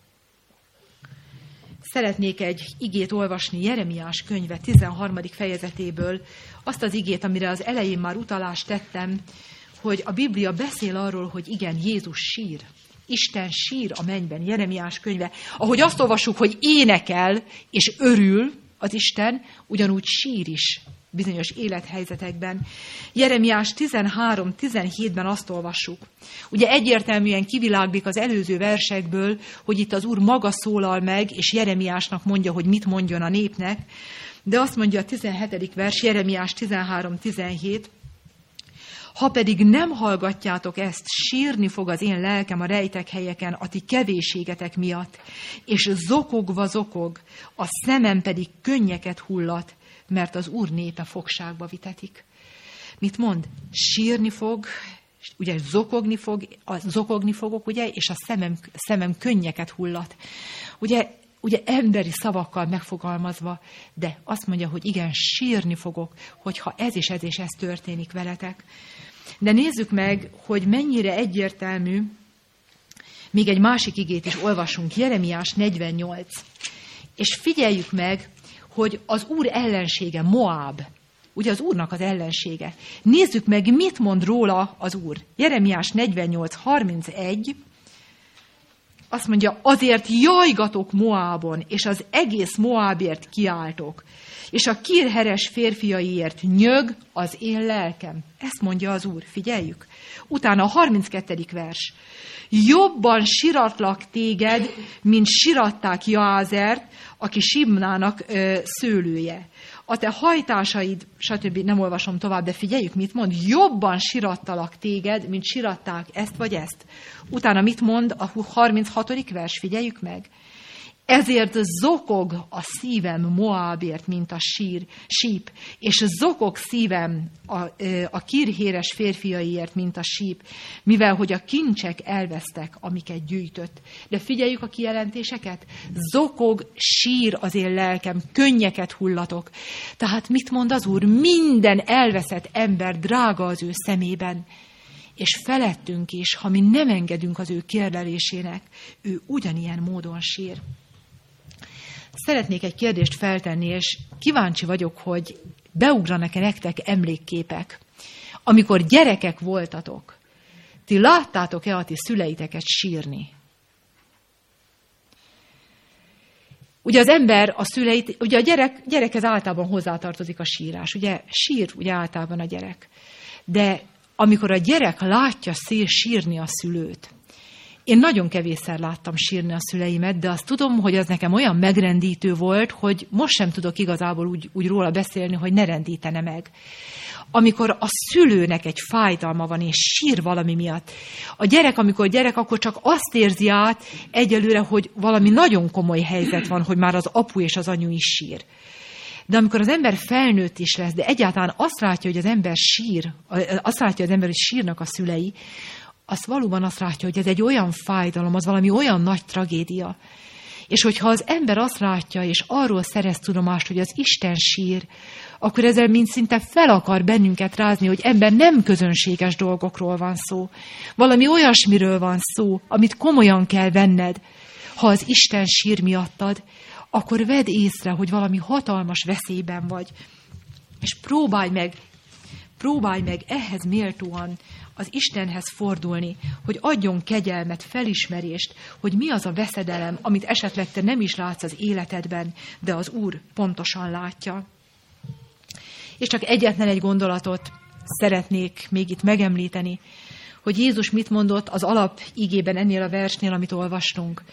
A: Szeretnék egy igét olvasni Jeremiás könyve tizenharmadik fejezetéből, azt az igét, amire az elején már utalást tettem, hogy a Biblia beszél arról, hogy igen, Jézus sír. Isten sír a mennyben, Jeremiás könyve. Ahogy azt olvassuk, hogy énekel és örül az Isten, ugyanúgy sír is bizonyos élethelyzetekben. Jeremiás tizenhárom tizenhétben azt olvassuk. Ugye egyértelműen kiviláglik az előző versekből, hogy itt az Úr maga szólal meg, és Jeremiásnak mondja, hogy mit mondjon a népnek. De azt mondja a tizenhetedik vers, Jeremiás tizenhárom tizenhét, ha pedig nem hallgatjátok ezt, sírni fog az én lelkem a rejtek helyeken a ti kevéségetek miatt, és zokogva zokog, a szemem pedig könnyeket hullat, mert az Úr népe fogságba vitetik. Mit mond? Sírni fog, ugye zokogni fog, zokogni fogok, ugye, és a szemem, szemem könnyeket hullat. Ugye, ugye emberi szavakkal megfogalmazva, de azt mondja, hogy igen, sírni fogok, hogyha ez és ez és ez történik veletek. De nézzük meg, hogy mennyire egyértelmű, még egy másik igét is olvasunk, Jeremiás negyvennyolc. És figyeljük meg, hogy az Úr ellensége, Moab, ugye az Úrnak az ellensége. Nézzük meg, mit mond róla az Úr. Jeremiás negyvennyolc harmincegy, azt mondja, azért jajgatok Moabon, és az egész Moabért kiáltok, és a Kírheres férfiaiért nyög az én lelkem. Ezt mondja az Úr, figyeljük. Utána a harminckettedik vers. Jobban siratlak téged, mint siratták Jaázert, aki Simnának ö, szőlője. A te hajtásaid, stb. Nem olvasom tovább, de figyeljük, mit mond. Jobban sirattalak téged, mint siratták ezt vagy ezt. Utána mit mond a harminchatodik vers, figyeljük meg. Ezért zokog a szívem Moabért, mint a sír, síp, és zokog szívem a, a Kírhéres férfiaiért, mint a síp, mivel hogy a kincsek elvesztek, amiket gyűjtött. De figyeljük a kijelentéseket. Zokog, sír az én lelkem, könnyeket hullatok. Tehát mit mond az Úr? Minden elveszett ember drága az ő szemében. És felettünk is, ha mi nem engedünk az ő kérlelésének, ő ugyanilyen módon sír. Szeretnék egy kérdést feltenni, és kíváncsi vagyok, hogy beugranak-e nektek emlékképek. Amikor gyerekek voltatok, ti láttátok-e a ti szüleiteket sírni? Ugye az ember a szüleit, ugye a gyerek, gyerekhez általában hozzátartozik a sírás, ugye sír ugye általában a gyerek. De amikor a gyerek látja szél sírni a szülőt, én nagyon kevésszer láttam sírni a szüleimet, de azt tudom, hogy az nekem olyan megrendítő volt, hogy most sem tudok igazából úgy, úgy róla beszélni, hogy ne rendítene meg. Amikor a szülőnek egy fájdalma van, és sír valami miatt. A gyerek, amikor gyerek, akkor csak azt érzi át egyelőre, hogy valami nagyon komoly helyzet van, hogy már az apu és az anyu is sír. De amikor az ember felnőtt is lesz, de egyáltalán azt látja, hogy az ember sír, azt látja az ember, hogy sírnak a szülei, az valóban azt látja, hogy ez egy olyan fájdalom, az valami olyan nagy tragédia. És hogyha az ember azt látja, és arról szerez tudomást, hogy az Isten sír, akkor ezzel mind szinte fel akar bennünket rázni, hogy ember nem közönséges dolgokról van szó. Valami olyasmiről van szó, amit komolyan kell venned. Ha az Isten sír miattad, akkor vedd észre, hogy valami hatalmas veszélyben vagy. És próbálj meg, próbálj meg ehhez méltóan az Istenhez fordulni, hogy adjon kegyelmet, felismerést, hogy mi az a veszedelem, amit esetleg te nem is látsz az életedben, de az Úr pontosan látja. És csak egyetlen egy gondolatot szeretnék még itt megemlíteni, hogy Jézus mit mondott az alap igében ennél a versnél, amit olvastunk,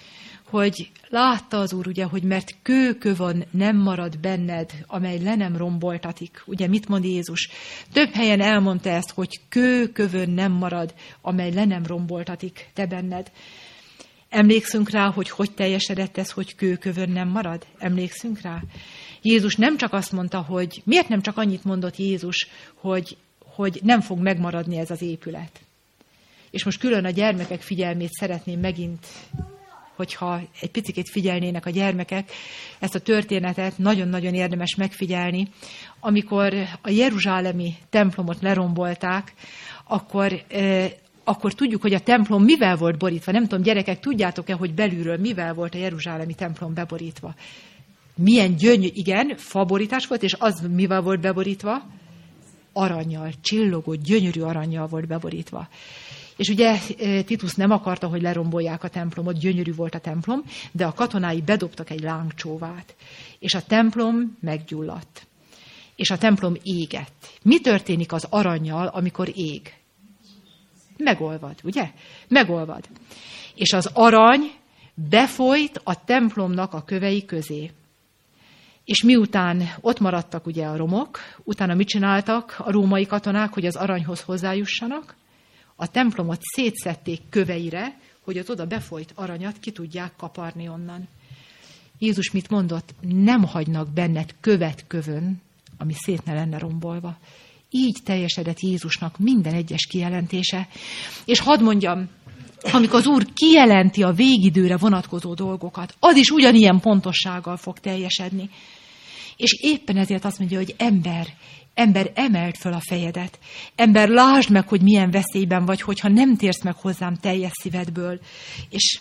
A: hogy látta az Úr, ugye, hogy mert kőkövön nem marad benned, amely le nem romboltatik. Ugye mit mond Jézus? Több helyen elmondta ezt, hogy kőkövön nem marad, amely le nem romboltatik te benned. Emlékszünk rá, hogy hogy teljesedett ez, hogy kőkövön nem marad? Emlékszünk rá? Jézus nem csak azt mondta, hogy miért nem csak annyit mondott Jézus, hogy, hogy nem fog megmaradni ez az épület. És most külön a gyermekek figyelmét szeretném megint, hogyha egy picit figyelnének a gyermekek, ezt a történetet nagyon-nagyon érdemes megfigyelni. Amikor a jeruzsálemi templomot lerombolták, akkor, eh, akkor tudjuk, hogy a templom mivel volt borítva. Nem tudom, gyerekek, tudjátok-e, hogy belülről mivel volt a jeruzsálemi templom beborítva? Milyen gyönyörű, igen, faborítás volt, és az mivel volt beborítva? Arannyal, csillogó, gyönyörű arannyal volt beborítva. És ugye Titus nem akarta, hogy lerombolják a templomot, gyönyörű volt a templom, de a katonái bedobtak egy lángcsóvát, és a templom meggyulladt. És a templom égett. Mi történik az arannyal, amikor ég? Megolvad, ugye? Megolvad. És az arany befolyt a templomnak a kövei közé. És miután ott maradtak ugye a romok, utána mit csináltak a római katonák, hogy az aranyhoz hozzájussanak? A templomot szétszedték köveire, hogy az oda befolyt aranyat ki tudják kaparni onnan. Jézus mit mondott? Nem hagynak benned követ kövön, ami szét ne lenne rombolva. Így teljesedett Jézusnak minden egyes kijelentése. És hadd mondjam, amikor az Úr kijelenti a végidőre vonatkozó dolgokat, az is ugyanilyen pontossággal fog teljesedni. És éppen ezért azt mondja, hogy ember, ember, emeld föl a fejedet. Ember, lásd meg, hogy milyen veszélyben vagy, hogyha nem térsz meg hozzám teljes szívedből. És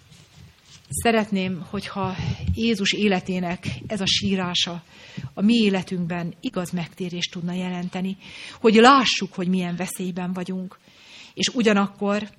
A: szeretném, hogyha Jézus életének ez a sírása a mi életünkben igaz megtérést tudna jelenteni, hogy lássuk, hogy milyen veszélyben vagyunk. És ugyanakkor,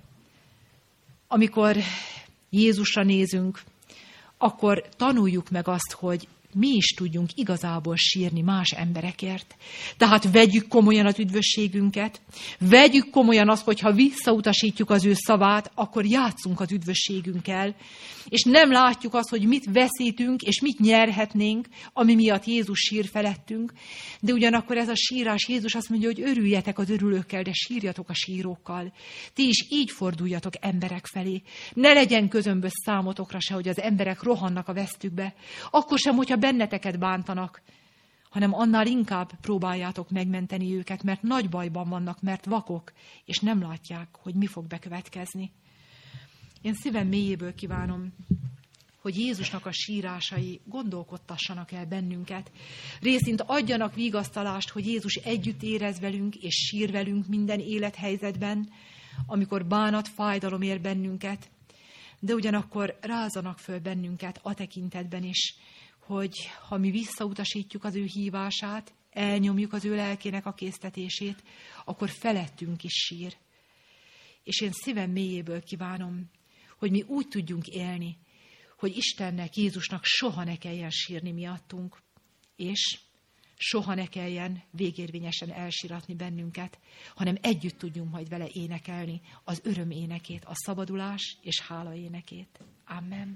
A: amikor Jézusra nézünk, akkor tanuljuk meg azt, hogy mi is tudjunk igazából sírni más emberekért. Tehát vegyük komolyan az üdvösségünket, vegyük komolyan azt, hogyha visszautasítjuk az ő szavát, akkor játszunk az üdvösségünkkel, és nem látjuk azt, hogy mit veszítünk, és mit nyerhetnénk, ami miatt Jézus sír felettünk, de ugyanakkor ez a sírás, Jézus azt mondja, hogy örüljetek az örülőkkel, de sírjatok a sírókkal. Ti is így forduljatok emberek felé. Ne legyen közömbös számotokra se, hogy az emberek rohannak a vesztükbe. Akkor sem, hogyha benneteket bántanak, hanem annál inkább próbáljátok megmenteni őket, mert nagy bajban vannak, mert vakok, és nem látják, hogy mi fog bekövetkezni. Én szívem mélyéből kívánom, hogy Jézusnak a sírásai gondolkodtassanak el bennünket. Részint adjanak vigasztalást, hogy Jézus együtt érez velünk, és sír velünk minden élethelyzetben, amikor bánat, fájdalom ér bennünket, de ugyanakkor rázanak föl bennünket a tekintetben is, hogy ha mi visszautasítjuk az ő hívását, elnyomjuk az ő lelkének a késztetését, akkor felettünk is sír. És én szívem mélyéből kívánom, hogy mi úgy tudjunk élni, hogy Istennek, Jézusnak soha ne kelljen sírni miattunk, és soha ne kelljen végérvényesen elsiratni bennünket, hanem együtt tudjunk majd vele énekelni az öröm énekét, a szabadulás és hála énekét. Amen.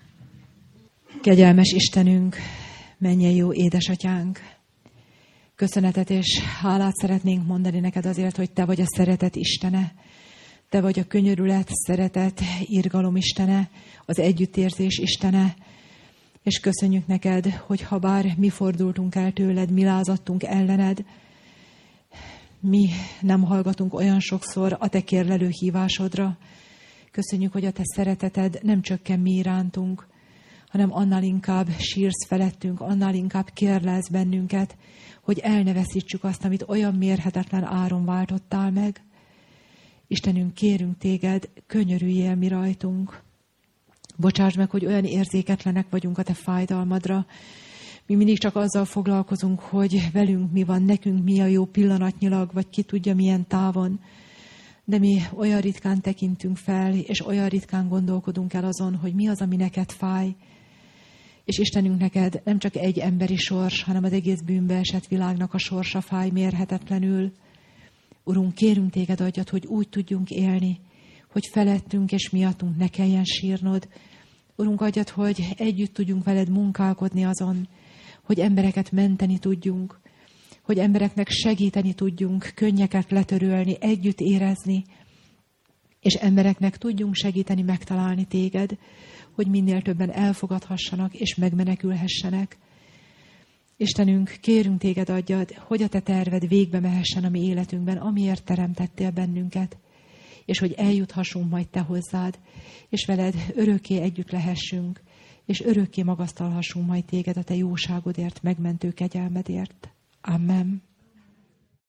A: Kegyelmes Istenünk, mennyei jó édesatyánk, köszönetet és hálát szeretnénk mondani neked azért, hogy te vagy a szeretet Istene, te vagy a könyörület, szeretet, irgalom Istene, az együttérzés Istene, és köszönjük neked, hogy ha bár mi fordultunk el tőled, mi lázadtunk ellened, mi nem hallgatunk olyan sokszor a te kérlelő hívásodra. Köszönjük, hogy a te szereteted nem csökken mi irántunk, hanem annál inkább sírsz felettünk, annál inkább kérlelsz bennünket, hogy el ne veszítsük azt, amit olyan mérhetetlen áron váltottál meg. Istenünk, kérünk téged, könyörüljél mi rajtunk. Bocsáss meg, hogy olyan érzéketlenek vagyunk a te fájdalmadra. Mi mindig csak azzal foglalkozunk, hogy velünk mi van, nekünk mi a jó pillanatnyilag, vagy ki tudja milyen távon. De mi olyan ritkán tekintünk fel, és olyan ritkán gondolkodunk el azon, hogy mi az, ami neked fáj. És Istenünk, neked nem csak egy emberi sors, hanem az egész bűnbe esett világnak a sorsa fáj mérhetetlenül. Urunk, kérünk téged, adjad, hogy úgy tudjunk élni, hogy felettünk és miattunk ne kelljen sírnod, Urunk, adjad, hogy együtt tudjunk veled munkálkodni azon, hogy embereket menteni tudjunk, hogy embereknek segíteni tudjunk, könnyeket letörölni, együtt érezni, és embereknek tudjunk segíteni megtalálni téged, hogy minél többen elfogadhassanak és megmenekülhessenek. Istenünk, kérünk téged adjad, hogy a te terved végbe mehessen a mi életünkben, amiért teremtettél bennünket, és hogy eljuthassunk majd te hozzád, és veled örökké együtt lehessünk, és örökké magasztalhassunk majd téged a te jóságodért, megmentő kegyelmedért. Amen.